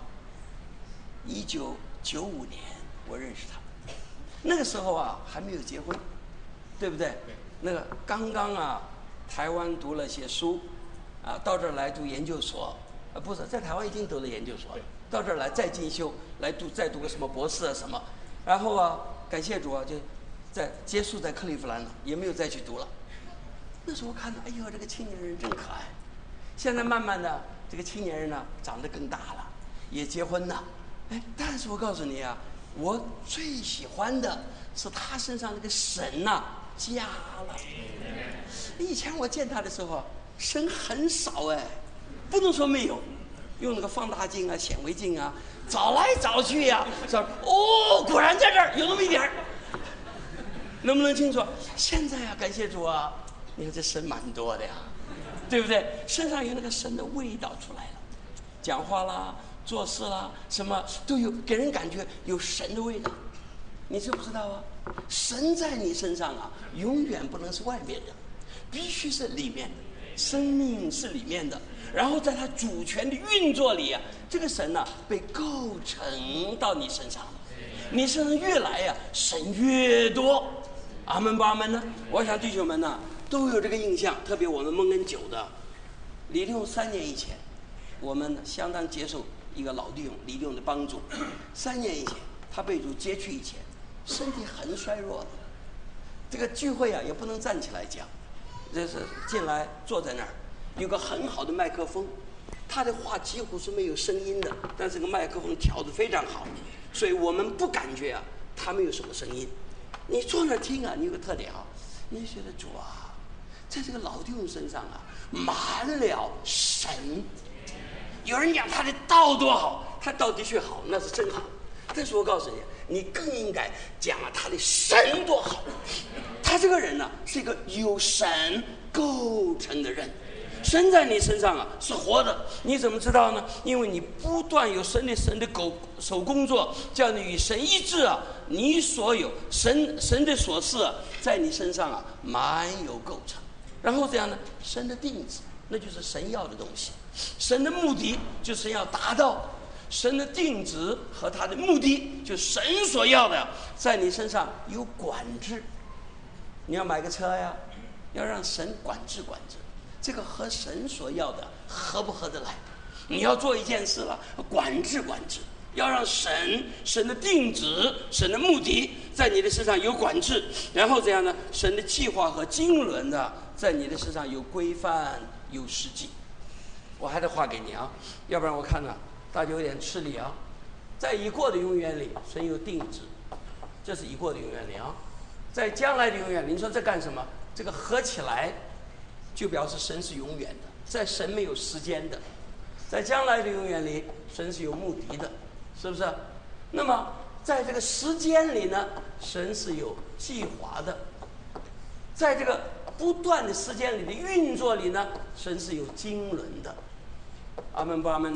！1995年我认识他，那个时候还没有结婚，对不对？那个刚刚台湾读了些书。到这儿来读研究所，不是在台湾已经读了研究所了，到这儿来再进修，再读个什么博士什么，然后感谢主就在结束在克利夫兰了，也没有再去读了。那时候看到，哎呦，这个青年人真可爱。现在慢慢的，这个青年人长得更大了，也结婚了。但是我告诉你我最喜欢的是他身上那个神加了。以前我见他的时候神很少不能说没有，用那个放大镜显微镜找来找去说果然在这儿有那么一点儿，能不能清楚？现在感谢主你看这神蛮多的对不对？身上有那个神的味道出来了，讲话啦、做事啦，什么都有，给人感觉有神的味道。你知不知道神在你身上永远不能是外面的，必须是里面的。生命是里面的，然后在他主权的运作里这个神被构成到你身上了。你身上越来神越多。阿门不阿门呢？我想弟兄们都有这个印象，特别我们蒙恩9的李弟兄3年以前，我们相当接受一个老弟兄李弟兄的帮助。3年以前他被主接去以前，身体很衰弱的，这个聚会也不能站起来讲。这是进来坐在那儿，有个很好的麦克风，他的话几乎是没有声音的，但是这个麦克风调得非常好，所以我们不感觉他没有什么声音。你坐那儿听你有个特点你觉得主在这个老弟兄身上满了神。有人讲他的道多好，他道的确好，那是真好。但是我告诉你，你更应该讲他的神多好。他这个人是一个有神构成的人，神在你身上是活的。你怎么知道呢？因为你不断有神的手工作，叫你与神一致你所有神的所赐在你身上满有构成。然后这样呢，神的定旨那就是神要的东西，神的目的就是神要达到。神的定旨和他的目的，就神所要的，在你身上有管制。你要买个车要让神管制，这个和神所要的合不合得来？你要做一件事了，管制，要让神的定旨、神的目的在你的身上有管制，然后这样呢，神的计划和经纶在你的身上有规范、有实际。我还得画给你要不然我看大家有点吃力在已过的永远里，神有定旨，这是已过的永远里在将来的永远里，你说这干什么？这个合起来就表示神是永远的，在神没有时间的，在将来的永远里，神是有目的的，是不是？那么在这个时间里呢，神是有计划的，在这个不断的时间里的运作里呢，神是有经纶的。阿门不阿门呢？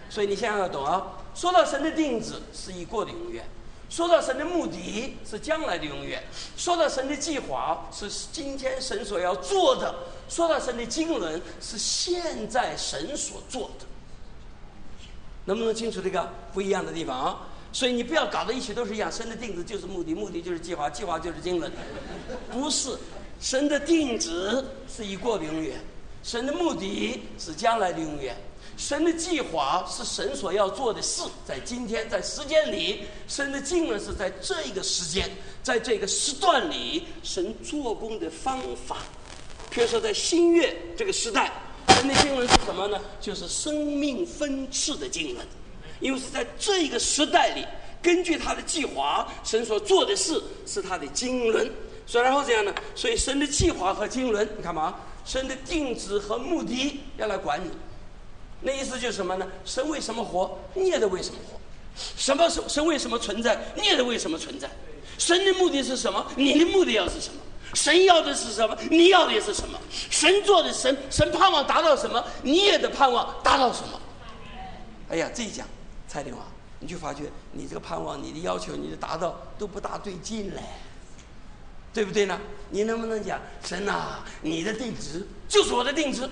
所以你现在要懂啊。说到神的定旨是已过的永远，说到神的目的是将来的永远，说到神的计划是今天神所要做的，说到神的经纶是现在神所做的。能不能清楚这个不一样的地方啊？所以你不要搞得一起都是一样，神的定旨就是目的，目的就是计划，计划就是经纶。不是，神的定旨是已过的永远，神的目的是将来的永远，神的计划是神所要做的事，在今天在时间里，神的经纶是在这个时间，在这个时段里神做工的方法。比如说在新约这个时代，神的经纶是什么呢？就是生命分赐的经纶，因为是在这个时代里，根据他的计划，神所做的事是他的经纶。所以然后这样呢，所以神的计划和经纶，你看嘛，神的定旨和目的要来管你。那意思就是什么呢？神为什么活，你也得为什么活；神为什么存在，你也得为什么存在。神的目的是什么，你的目的要是什么。神要的是什么，你要的也是什么。神做的神盼望达到什么，你也得盼望达到什么。哎呀，这一讲蔡林华，你就发觉你这个盼望，你的要求，你的达到都不大对劲嘞，对不对呢？你能不能讲神啊，你的定旨就是我的定旨？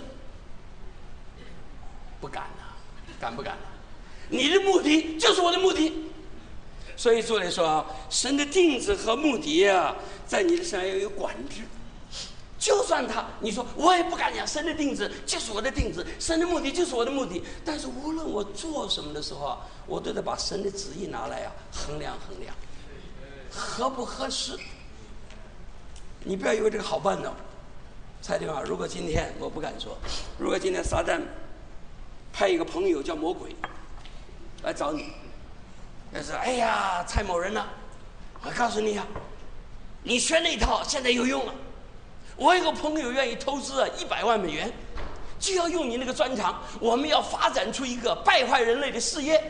不敢啊，敢不敢啊？你的目的就是我的目的。所以说来说啊，神的定旨和目的啊，在你的身上要有管制。就算你说我也不敢讲神的定旨就是我的定旨，神的目的就是我的目的，但是无论我做什么的时候啊，我都得把神的旨意拿来啊衡量衡量，合不合适。你不要以为这个好办呢，蔡丁啊，如果今天我不敢说，如果今天撒旦派一个朋友叫魔鬼来找你，要是哎呀蔡某人呢，我告诉你啊，你学那一套现在有用了，我有个朋友愿意投资100万美元，就要用你那个专长，我们要发展出一个败坏人类的事业。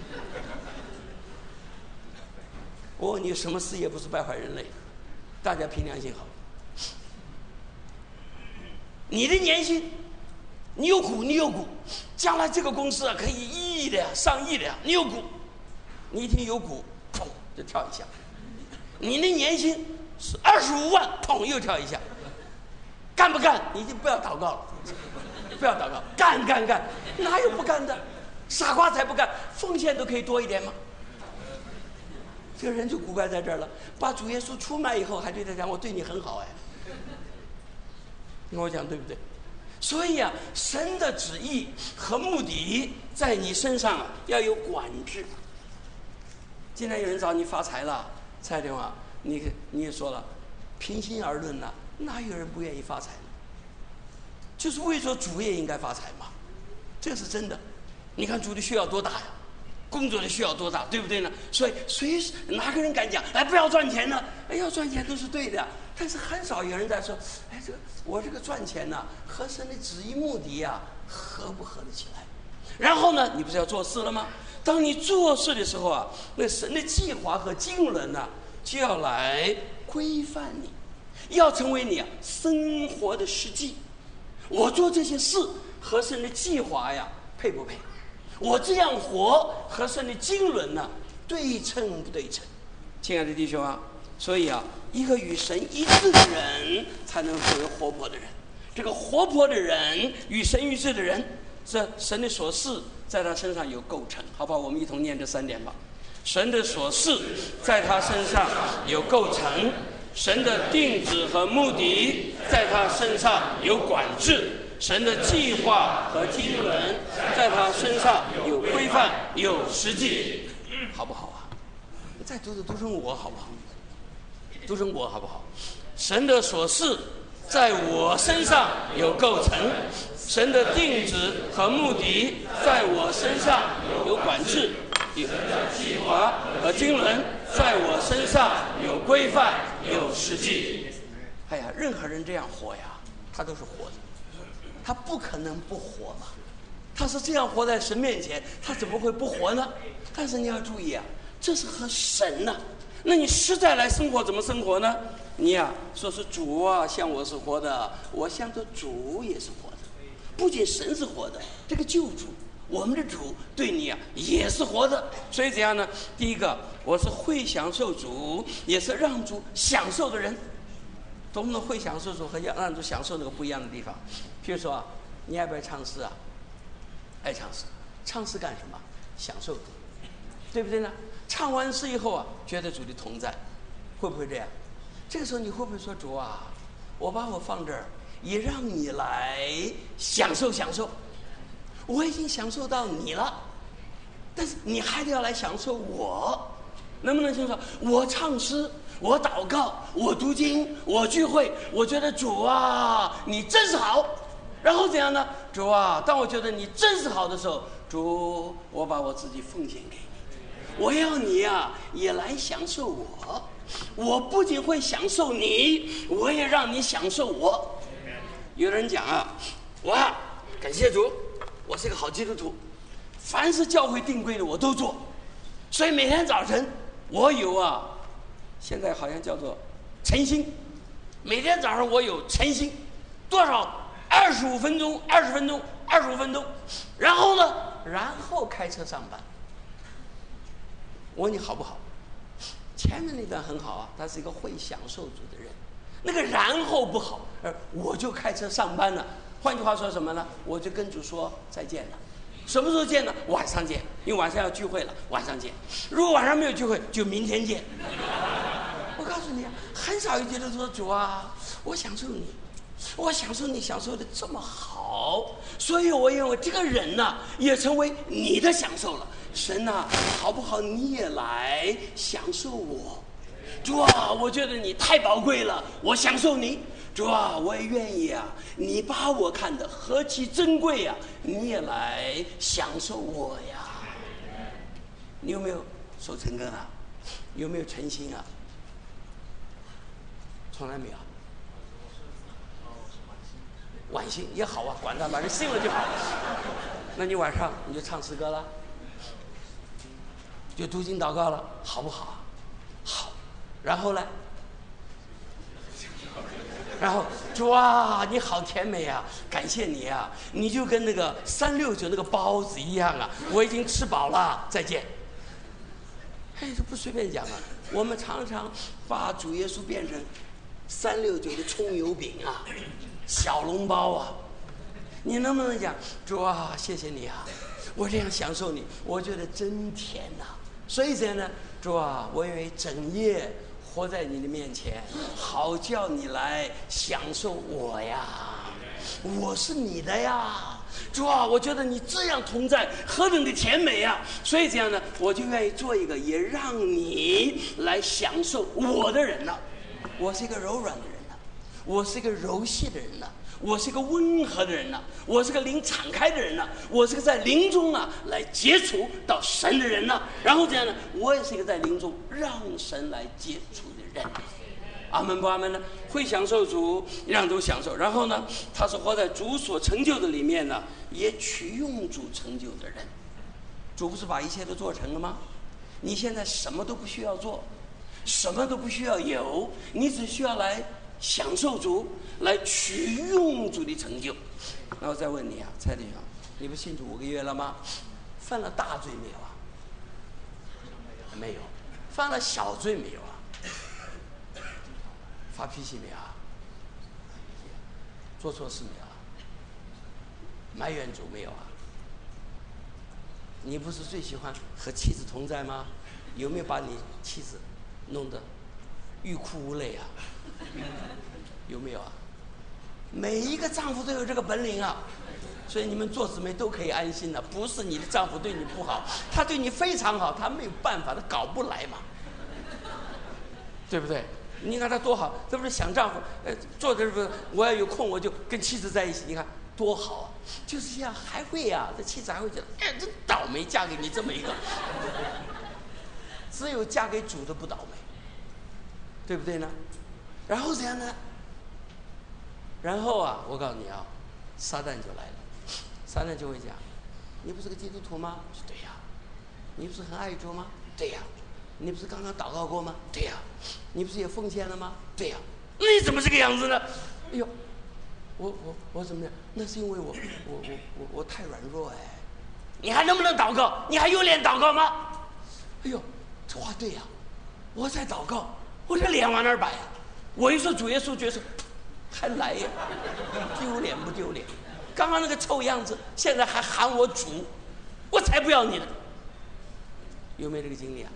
我问你，什么事业不是败坏人类？大家凭良心好，你的年薪，你有股，将来这个公司可以1亿的呀，上亿的呀，你有股，你一听有股，砰就跳一下。你的年薪是25万，砰又跳一下。干不干？你就不要祷告了，不要祷告，干，哪有不干的？傻瓜才不干，奉献都可以多一点吗？这个人就古怪在这儿了，把主耶稣出卖以后，还对他讲我对你很好哎，你跟我讲对不对？所以啊，神的旨意和目的在你身上要有管制。今天有人找你发财了，蔡丁啊，你也说了，平心而论呢，哪有人不愿意发财呢？就是为说主也应该发财嘛，这是真的。你看主的需要多大呀，工作的需要多大，对不对呢？所以哪个人敢讲哎不要赚钱呢？哎，要赚钱都是对的，但是很少有人在说哎我这个赚钱呢和神的旨意目的啊合不合得起来？然后呢，你不是要做事了吗？当你做事的时候啊，那神的计划和经纶呢就要来规范你，要成为你生活的实际。我做这些事和神的计划呀配不配？我这样活和神的经纶呢对称不对称？亲爱的弟兄啊，所以啊，一个与神一致的人才能成为活泼的人。这个活泼的人与神一致的人，这神的所示在他身上有构成，好不好？我们一同念这3点吧。神的所示在他身上有构成，神的定旨和目的在他身上有管制，神的计划和经纶在他身上有规范有实际，好不好啊？再读成我好不好？读成我好不好？神的所示在我身上有构成，神的定旨和目的在我身上有管制，有计划和经纶在我身上有规范有实际。哎呀，任何人这样活呀，他都是活的，他不可能不活嘛。他是这样活在神面前，他怎么会不活呢？但是你要注意啊，这是和神呐。那你实在来生活怎么生活呢？你呀，说是主啊，像我是活的，我向着主也是活的。不仅神是活的，这个救主我们的主对你啊也是活的。所以怎样呢？第一个，我是会享受主，也是让主享受的人。我们的会享受主和让主享受那个不一样的地方。譬如说啊，你爱不爱唱诗啊？爱唱诗，唱诗干什么？享受主，对不对呢？唱完诗以后啊，觉得主的同在，会不会这样？这个时候你会不会说主啊，我把我放这儿，也让你来享受享受。我已经享受到你了，但是你还得要来享受我，能不能享受？我唱诗，我祷告，我读经，我聚会，我觉得主啊，你真是好。然后怎样呢？主啊，当我觉得你真是好的时候，主，我把我自己奉献给你，我要你啊也来享受我。我不仅会享受你，我也让你享受我。有人讲啊，哇，感谢主，我是个好基督徒，凡是教会定规的我都做，所以每天早晨我有啊，现在好像叫做晨星，每天早上我有晨星，多少？25分钟，20分钟，25分钟，然后呢，然后开车上班。我问你好不好？前面那段很好啊，他是一个会享受主的人。那个然后不好，我就开车上班了。换句话说什么呢？我就跟主说再见了。什么时候见呢？晚上见，因为晚上要聚会了，晚上见。如果晚上没有聚会，就明天见。我告诉你啊，很少有基督徒说主啊，我享受你。我享受你享受的这么好，所以我认为这个人呢，也成为你的享受了。神啊，好不好？你也来享受我。主啊，我觉得你太宝贵了，我享受你。主啊，我也愿意啊，你把我看得何其珍贵啊，你也来享受我呀。你有没有守晨更啊？有没有诚心啊？从来没有。晚信也好啊，管他，反正信了就好。那你晚上你就唱诗歌了，就读经祷告了，好不好？好。然后呢？然后主啊，你好甜美啊，感谢你啊，你就跟那个369那个包子一样啊，我已经吃饱了，再见。哎，这不随便讲啊，我们常常把主耶稣变成369的葱油饼啊。小笼包啊，你能不能讲主啊，谢谢你啊，我这样享受你，我觉得真甜呐。所以这样呢，主啊，我愿意整夜活在你的面前，好叫你来享受我呀，我是你的呀。主啊，我觉得你这样同在何等的甜美啊！所以这样呢，我就愿意做一个也让你来享受我的人了。我是一个柔软的人。我是一个柔细的人呢，我是一个温和的人呢，我是个灵敞开的人呢，我是个在灵中啊来接触到神的人呢。然后这样呢，我也是一个在灵中让神来接触的人。阿门不阿门呢？会享受主，让主享受。然后呢，他是活在主所成就的里面呢，也取用主成就的人。主不是把一切都做成了吗？你现在什么都不需要做，什么都不需要有，你只需要来享受主，来取用主的成就。那我再问你啊，蔡弟兄，你不信主5个月了吗？犯了大罪没有啊？没有。犯了小罪没有啊？发脾气没有啊？做错事没有啊？埋怨主没有啊？你不是最喜欢和妻子同在吗？有没有把你妻子弄得欲哭无泪啊？有没有啊？每一个丈夫都有这个本领啊，所以你们做姊妹都可以安心了。不是你的丈夫对你不好，他对你非常好，他没有办法，他搞不来嘛，对不对？你看他多好，这不是想丈夫，做的是不是？我要有空我就跟妻子在一起，你看多好啊！就是这样，还会啊，这妻子还会觉得，哎，真倒霉，嫁给你这么一个。只有嫁给主的不倒霉，对不对呢？然后怎样呢？然后啊，我告诉你啊，撒旦就来了。撒旦就会讲：“你不是个基督徒吗？”说：“对呀。”“你不是很爱主吗？”“对呀。”“你不是刚刚祷告过吗？”“对呀。”“你不是也奉献了吗？”“对呀。”“那你怎么这个样子呢？”“哎呦，我怎么样？那是因为我太软弱哎。 你还能不能祷告？你还有脸祷告吗？哎呦，这话对呀！我在祷告，我这脸往哪儿摆呀？我一说主耶稣，觉得还来呀，丢脸不丢脸？刚刚那个臭样子，现在还喊我主，我才不要你呢！有没有这个经历啊？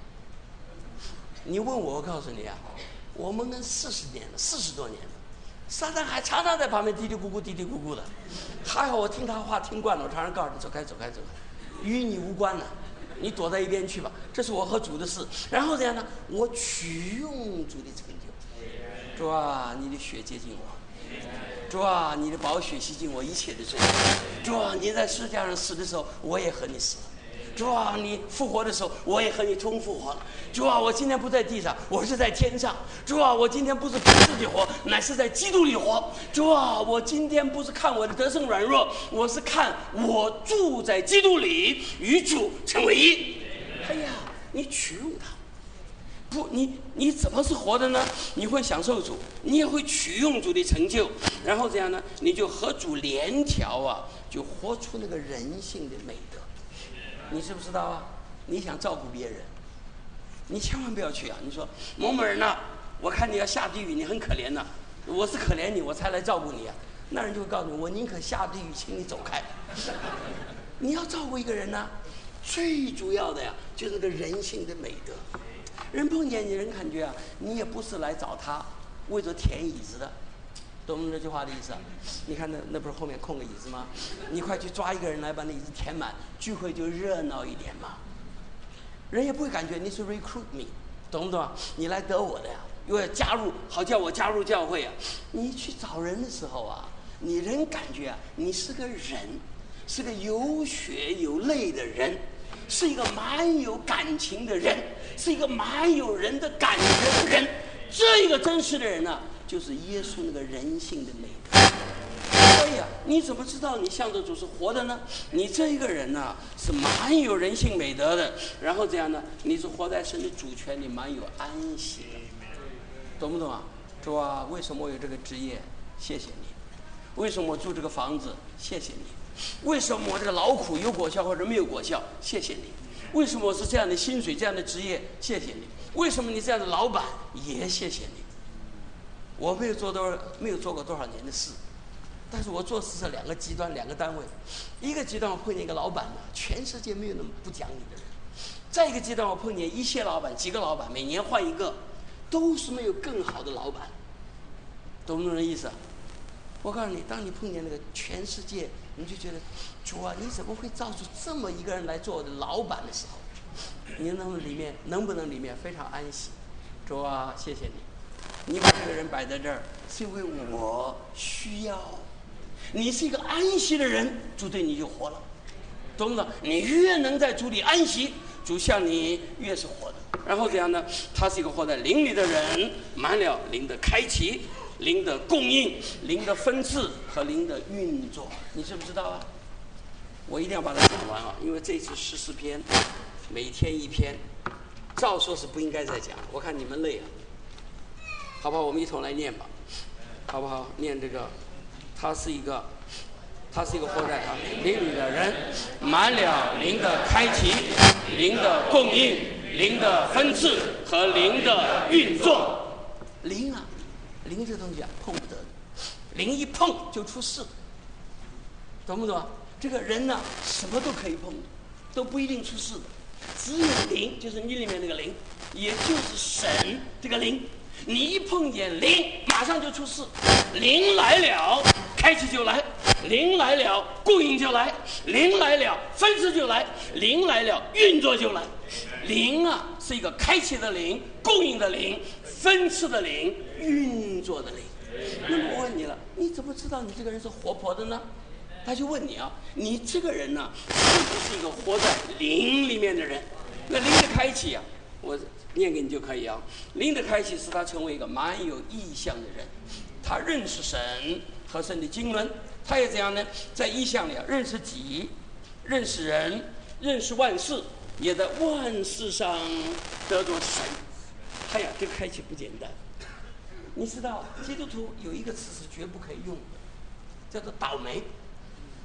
你问我，我告诉你啊，我们跟40年了，40多年了，撒旦还常常在旁边嘀嘀咕咕、嘀嘀咕咕的。还好我听他话听惯了，我常常告诉你走开走开走开，与你无关了，你躲在一边去吧，这是我和主的事。然后这样呢，我取用主的成就，主啊，你的血接近我，主啊，你的宝血洗净我一切的罪，主啊，你在十字架上死的时候，我也和你死了。主啊，你复活的时候，我也和你同复活了。主啊，我今天不在地上，我是在天上。主啊，我今天不是凭自己活，乃是在基督里活。主啊，我今天不是看我的得胜软弱，我是看我住在基督里，与主成为一。哎呀，你取用它，不，你怎么是活的呢？你会享受主，你也会取用主的成就，然后这样呢，你就和主联调啊，就活出那个人性的美德。你知不知道啊？你想照顾别人，你千万不要去啊！你说某某人呐，我看你要下地狱，你很可怜呐，我是可怜你，我才来照顾你啊。那人就会告诉你，我宁可下地狱，请你走开。你要照顾一个人呢，最主要的呀，就是那个人性的美德。人碰见你，人感觉啊，你也不是来找他为着填椅子的。懂不懂这句话的意思啊？你看那不是后面空个椅子吗？你快去抓一个人来把那椅子填满，聚会就热闹一点嘛。人也不会感觉你是 recruit me， 懂不懂啊？你来得我的呀，又要加入，好叫我加入教会啊。你去找人的时候啊，你人感觉啊，你是个人，是个有血有泪的人，是一个蛮有感情的人，是一个蛮有人的感觉的人。这一个真实的人呢，就是耶稣那个人性的美德。所以啊，你怎么知道你向着主是活的呢？你这一个人呢，是蛮有人性美德的，然后这样呢，你是活在神的主权里，蛮有安息的，懂不懂啊？主啊，为什么我有这个职业？谢谢你。为什么我住这个房子？谢谢你。为什么我这个劳苦有果效或者没有果效？谢谢你。为什么我是这样的薪水，这样的职业？谢谢你。为什么你这样的老板？也谢谢你。我没有做过多少年的事，但是我做事是两个极端，两个单位。一个极端我碰见一个老板呢，全世界没有那么不讲理的人；再一个极端我碰见一些老板，几个老板，每年换一个，都是没有更好的老板。懂不懂这意思？我告诉你，当你碰见那个全世界，你就觉得主啊，你怎么会造出这么一个人来做我的老板的时候，你能不能里面非常安息？主啊，谢谢你。你把这个人摆在这儿，是因为我需要。你是一个安息的人，主对你就活了，懂不懂？你越能在主里安息，主向你越是活的。然后这样呢，他是一个活在灵里的人，满了灵的开启、灵的供应、灵的分赐和灵的运作。你知不知道啊？我一定要把它讲完啊，因为这次14篇，每天一篇，照说是不应该再讲。我看你们累啊。好不好？我们一同来念吧，好不好？念这个，他是一个活在他灵里的人，满了灵的开启、灵的供应、灵的分赐和灵的运作。灵啊，灵这东西啊，碰不得，灵一碰就出事，懂不懂？这个人呢，什么都可以碰，都不一定出事的，只有灵，就是你里面那个灵，也就是神这个灵。你一碰见灵，马上就出事。灵来了，开启就来；灵来了，供应就来；灵来了，分赐就来；灵来了，运作就来。灵啊，是一个开启的灵、供应的灵、分赐的灵、运作的灵。那么我问你了，你怎么知道你这个人是活泼的呢？他就问你啊，你这个人呢，是不是一个活在灵里面的人？那灵的开启啊，我念给你就可以啊。灵的开启使他成为一个蛮有意向的人，他认识神和神的经纶，他也这样呢，在意向里认识己，认识人，认识万事，也在万事上得着神。哎呀，这个开启不简单。你知道基督徒有一个词是绝不可以用的，叫做倒霉。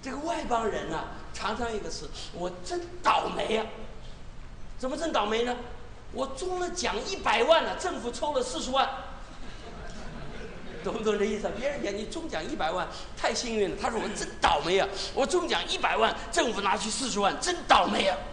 这个外邦人啊，常常有一个词，我真倒霉啊！怎么真倒霉呢？我中了奖100万了，政府抽了40万，懂不懂这意思？别人讲你中奖100万，太幸运了。他说我真倒霉啊！我中奖100万，政府拿去40万，真倒霉啊！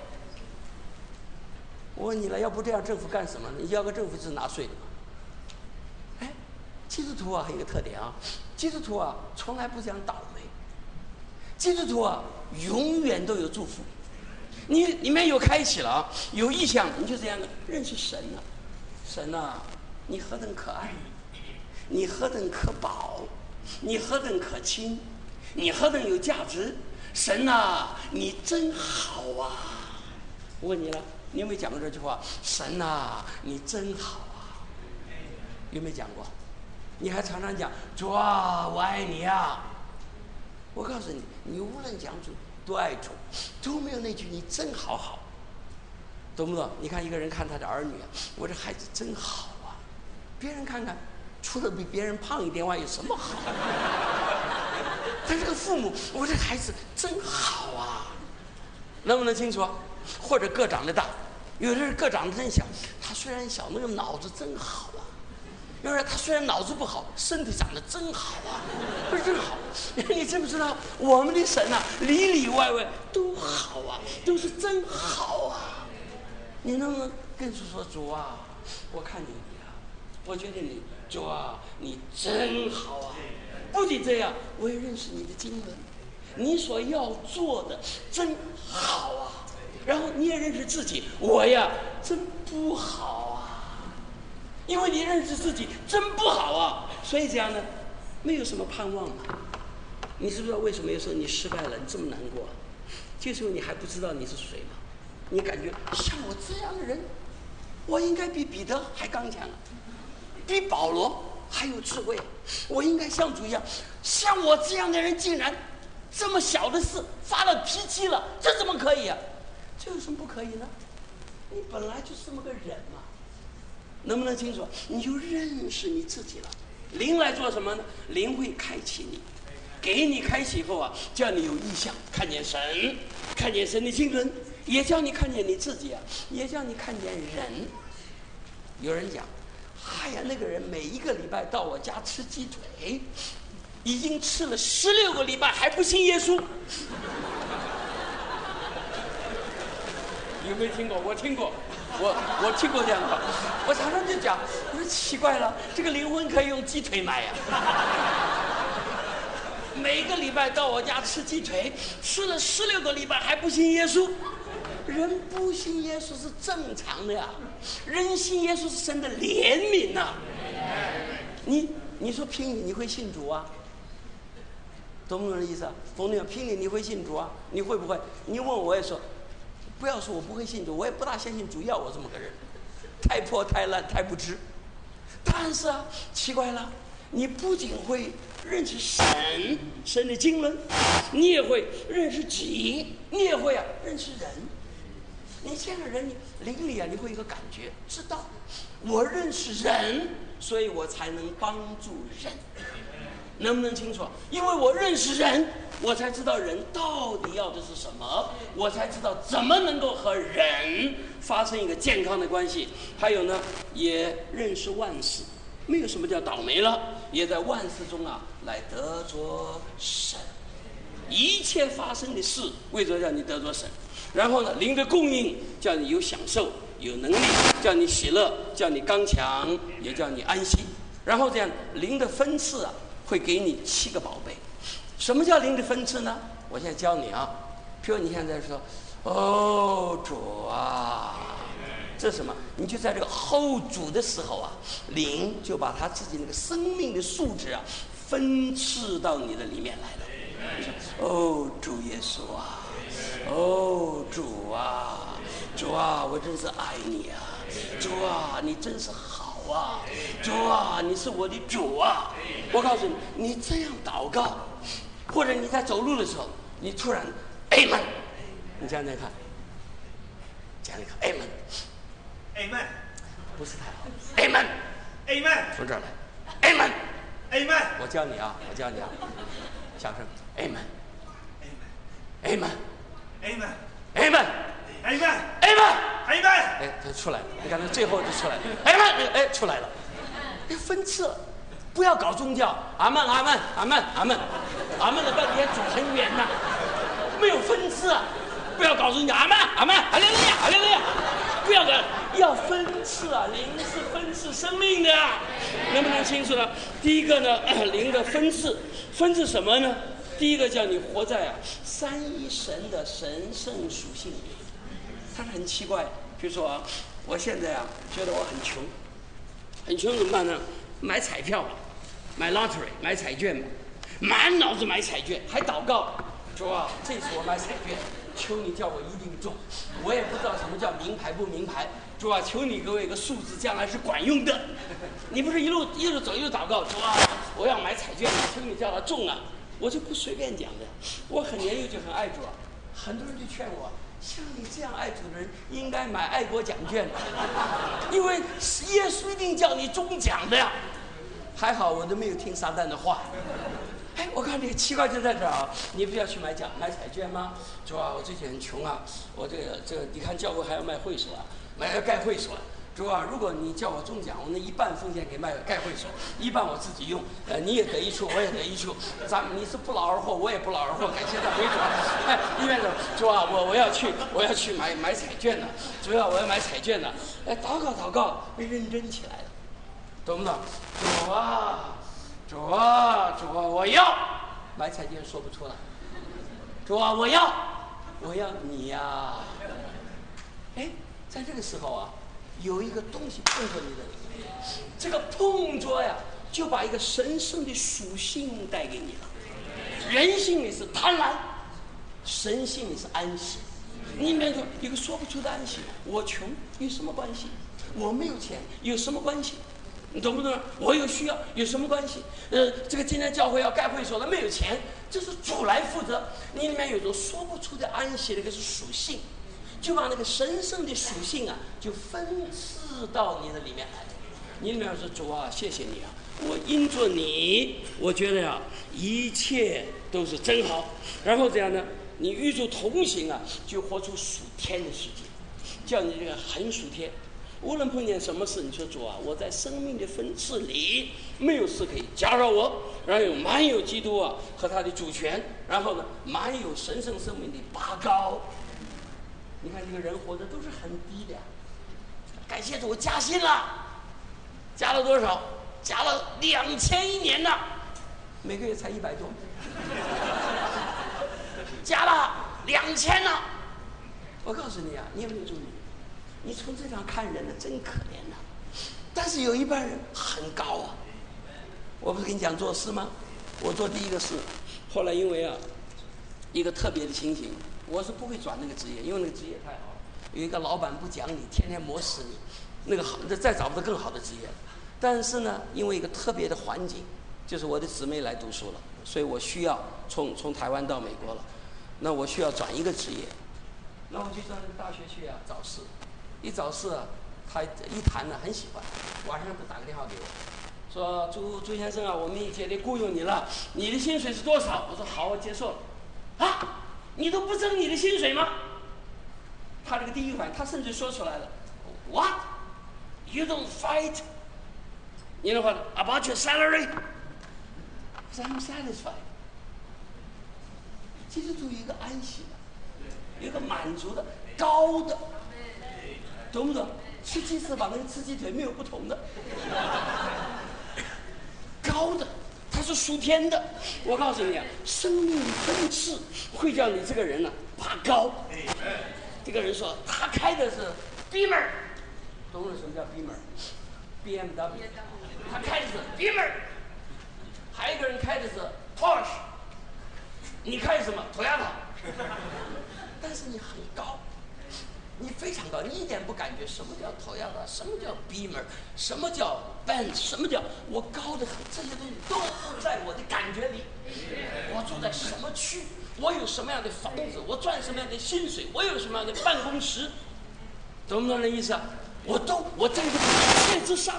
我问你了，要不这样，政府干什么呢？你要个政府是拿税的嘛？哎，基督徒啊，还有一个特点啊，基督徒啊，从来不讲倒霉。基督徒啊，永远都有祝福。你里面有开启了啊，有意向，你就这样的认识神啊。神啊，你何等可爱，你何等可宝，你何等可亲，你何等有价值。神啊，你真好啊！我问你了，你有没有讲过这句话？神啊，你真好啊！有没有讲过？你还常常讲主啊，我爱你啊！我告诉你，你无论讲主多爱主，都没有那句你真好好，懂不懂？你看一个人看他的儿女啊，我这孩子真好啊！别人看看，除了比别人胖一点外，有什么好？但是个父母，我这孩子真好啊！能不能清楚？或者个长得大，有的人个长得真小，他虽然小，那个脑子真好啊。有人他虽然脑子不好，身体长得真好啊，不是真好。你知不知道我们的神啊，里里外外都好啊，都是真好啊。你能不能跟主说，主啊，我看见你啊，我觉得你，主啊，你真好啊。不仅这样，我也认识你的经文，你所要做的真好啊。然后你也认识自己，我呀真不好啊。因为你认识自己真不好啊，所以这样呢，没有什么盼望嘛。你知不知道为什么有时候你失败了，你这么难过？就是因为你还不知道你是谁嘛。你感觉像我这样的人，我应该比彼得还刚强，比保罗还有智慧。我应该像主一样，像我这样的人竟然这么小的事发了脾气了，这怎么可以啊？这有什么不可以呢？你本来就是这么个人嘛。能不能清楚？你就认识你自己了。灵来做什么呢？灵会开启你，给你开启以后啊，叫你有意向，看见神，看见神的经纶，也叫你看见你自己啊，也叫你看见人。有人讲，哎呀，那个人每一个礼拜到我家吃鸡腿，已经吃了16个礼拜还不信耶稣。有没有听过？我听过。我听过这样的话，我常常就讲，我说奇怪了，这个灵魂可以用鸡腿买呀。每个礼拜到我家吃鸡腿，吃了16个礼拜还不信耶稣。人不信耶稣是正常的呀，人信耶稣是神的怜悯呐。你说凭你会信主啊？懂不懂这意思啊？冯女士，凭你会信主啊？你会不会？你问我也说。不要说我不会信主，我也不大相信主要我这么个人，太破太烂太不知。但是啊，奇怪了，你不仅会认识神的经纶，你也会认识己，你也会认识人。你这样的人，你灵里啊，你会有一个感觉，知道我认识人，所以我才能帮助人。能不能清楚？因为我认识人，我才知道人到底要的是什么，我才知道怎么能够和人发生一个健康的关系。还有呢，也认识万事，没有什么叫倒霉了，也在万事中啊来得着神。一切发生的事，为着让你得着神。然后呢，灵的供应叫你有享受，有能力，叫你喜乐，叫你刚强，也叫你安息。然后这样灵的分赐啊，会给你7个宝贝。什么叫灵的分赐呢？我现在教你啊。譬如你现在说，哦主啊，这是什么？你就在这个后主的时候啊，灵就把他自己那个生命的素质啊，分赐到你的里面来了。你说，哦主耶稣啊，哦主啊，主啊，我真是爱你啊，主啊，你真是好啊，主啊，你是我的主啊。我告诉你，你这样祷告，或者你在走路的时候，你突然 Amen， 你讲讲看，讲讲看 Amen， 不是太好 Amen， 从这儿来 Amen， 我教你啊，小声 Amen， Amen，Amen，Amen，Amen，Amen，哎，他出来了，你看他最后就出来了 ，Amen， 哎，出来了，哎，分次了，不要搞宗教，阿门，阿门，阿门，阿门，阿门的半天走很远呐，没有分次啊，不要搞宗教，阿门，阿门，哈利路亚，哈利路亚，不要搞，要分次啊，灵是分次生命的，能不能清楚呢？第一个呢，灵的分次什么呢？第一个叫你活在三一神的神圣属性里。它很奇怪，比如说我现在觉得我很穷怎么办呢？买彩票吧，买 lottery， 买彩券吧，满脑子买彩券，还祷告，主啊，这次我买彩券，求你叫我一定中。我也不知道什么叫名牌不名牌，主啊，求你给我一个数字，将来是管用的。你不是一路走一路祷告，主啊，我要买彩券，求你叫它中啊。我就不随便讲的，我很年幼就很爱主啊，很多人就劝我，像你这样爱主的人，应该买爱国奖券，因为耶稣一定叫你中奖的呀。还好我都没有听撒旦的话。哎，我看你奇怪就在这儿啊，你不要去买彩券吗？主啊，我最近很穷啊，我这个，你看教会还要卖会所啊，盖会所。主啊，如果你叫我中奖，我那一半奉献给盖会所，一半我自己用，你也得一处，我也得一处，你是不劳而获，我也不劳而获，感谢他回主。哎，因为呢，主啊，我要去买彩券呢，主要我要买彩券呢，哎，祷告，认真起来了，懂不懂？主啊，我要买彩券，说不出来。主啊，我要你呀！哎，在这个时候有一个东西碰着你的里面，这个碰着就把一个神圣的属性带给你了。人性里是贪婪，神性里是安息。你面说有个说不出的安息，我穷有什么关系？我没有钱有什么关系？你懂不懂？我有需要有什么关系？这个今天教会要盖会所了，没有钱，这是主来负责。你里面有种说不出的安息，那个是属性。就把那个神圣的属性就分赐到你的里面来。你里面说主啊，谢谢你我因着你，我觉得一切都是真好。然后这样呢，你与主同行就活出属天的世界，叫你这个很属天。无论碰见什么事，你说主啊，我在生命的分次里没有事可以加扰我，然后满有基督和他的主权，然后呢满有神圣生命的拔高。你看这个人活着都是很低的，感谢主加薪了，加了多少？加了2100年呢，每个月才100多，加了2000呢。我告诉你你有没有注意？你从这上看人真可怜但是有一半人很高我不是跟你讲做事吗？我做第一个事，后来因为一个特别的情形。我是不会转那个职业，因为那个职业太好了。有一个老板不讲理，天天磨死你，那个好，再找不到更好的职业了。但是呢，因为一个特别的环境，就是我的姊妹来读书了，所以我需要从台湾到美国了，那我需要转一个职业。那我就到那个大学去找事，一找事他一谈很喜欢，晚上就打个电话给我，说朱先生我们已经得雇佣你了，你的薪水是多少？我说好，我接受了。你都不挣你的薪水吗？他这个第一反应，他甚至说出来了 ，What? You don't fight? You know what about your salary? I'm satisfied. 基督徒有一个安息的，有一个满足的，高的，懂不懂？吃鸡翅膀跟吃鸡腿没有不同的，高的。它是属天的，我告诉你生命的分次会叫你这个人拔高。这个人说他开的是 Beamer， 懂了什么叫 Beamer？BMW， 他开的是 Beamer， 还有一个人开的是 Porsche， 你开的什么 Toyota？ 但是你很高。你非常高，你一点不感觉什么叫Toyota，什么叫 Beamer， 什么叫 Benz， 什么叫我高的很，这些东西都不在我的感觉里。我住在什么区，我有什么样的房子，我赚什么样的薪水，我有什么样的办公室，懂不懂那意思？我在这个一切之上的，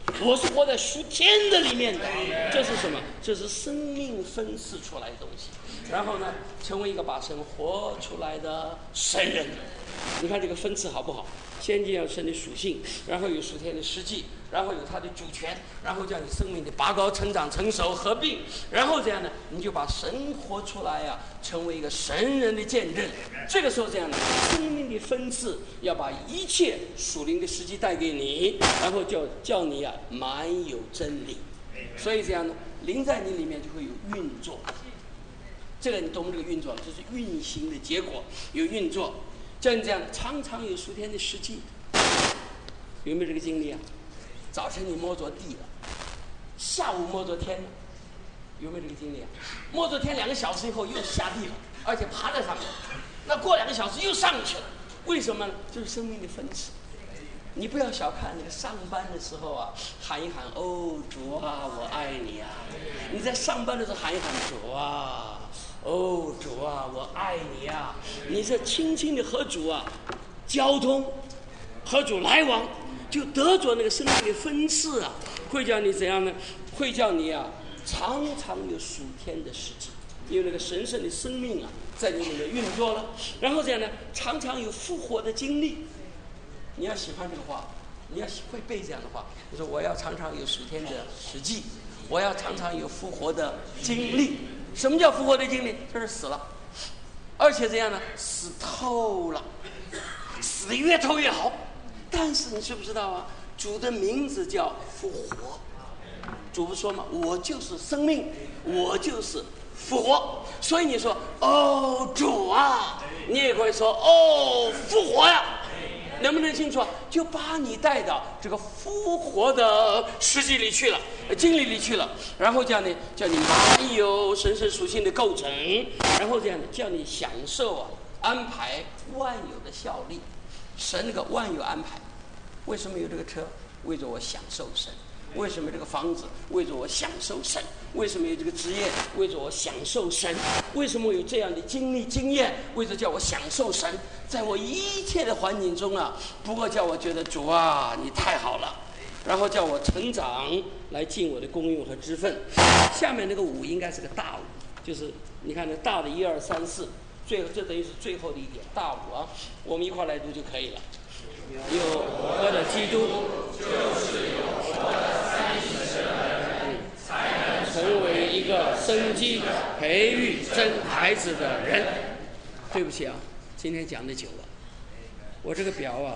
我是活在属天的里面的。这是什么？这是生命分赐出来的东西。然后呢，成为一个把神活出来的神人。你看这个分赐好不好？先进要神的属性，然后有属天的实际，然后有他的主权，然后叫你生命的拔高、成长、成熟、合并，然后这样呢，你就把神活出来呀，成为一个神人的见证。这个时候这样的生命的分赐，要把一切属灵的实际带给你，然后叫你啊满有真理。所以这样呢，灵在你里面就会有运作。这个你懂这个运作，这是运行的结果，有运作。像这样常常有属天的实际，有没有这个经历啊？早晨你摸着地了，下午摸着天了，有没有这个经历啊？摸着天2个小时以后又下地了，而且爬在上面，那过2个小时又上去了，为什么呢？就是生命的分赐。你不要小看那个上班的时候啊，喊一喊哦主啊我爱你啊，你在上班的时候喊一喊主啊哦主啊我爱你啊，你是轻轻的和主啊交通，和主来往，就得着那个生命的分赐啊，会叫你怎样呢？会叫你啊常常有属天的实际，因为那个神圣的生命啊在你里面运作了，然后这样呢常常有复活的经历。你要喜欢这个话，你要会背这样的话，就说我要常常有属天的实际，我要常常有复活的经历。什么叫复活的经历？就是死了，而且这样呢，死透了，死得越透越好。但是你知不知道啊？主的名字叫复活。主不说嘛，我就是生命，我就是复活。所以你说哦主啊，你也可以说哦复活呀。能不能清楚啊？就把你带到这个复活的实际里去了，经历里去了，然后这样呢，叫你满有神圣属性的构成，然后这样呢，叫你享受啊安排万有的效力。神那个万有安排，为什么有这个车？为着我享受神。为什么这个房子？为着我享受神。为什么有这个职业？为着我享受神。为什么有这样的经历经验？为着叫我享受神。在我一切的环境中啊，不过叫我觉得主啊你太好了，然后叫我成长来尽我的功用和职分。下面那个5应该是个大5，就是你看那大的1、2、3、4，这等于是最后的一点大5啊，我们一块来读就可以了。有活的基督，就是有活的30生人，才能成为一个生机培育真孩子的人。对不起啊，今天讲的久了，我这个表啊，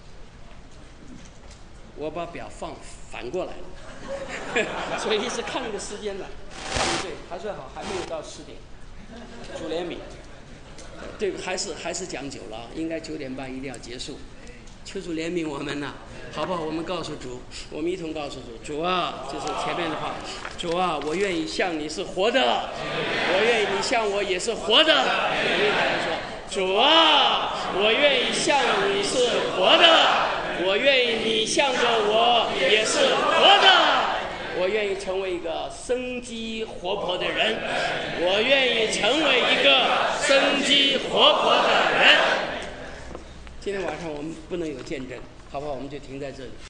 我把表放反过来了，所以一直看这个时间呢，看不对，还算好，还没有到10点。主怜悯，对，还是讲久了，应该9点半一定要结束。求主怜悯我们呐，好不好？我们告诉主，我们一同告诉主，主啊，就是前面的话，主啊，我愿意像你是活的，我愿意你像我也是活的。我跟大家说，主啊，我愿意像你是活的，我愿意你像着我也是活的，我愿意成为一个生机活泼的人，我愿意成为一个生机活泼的人。今天晚上我们不能有见证，好不好？我们就停在这里。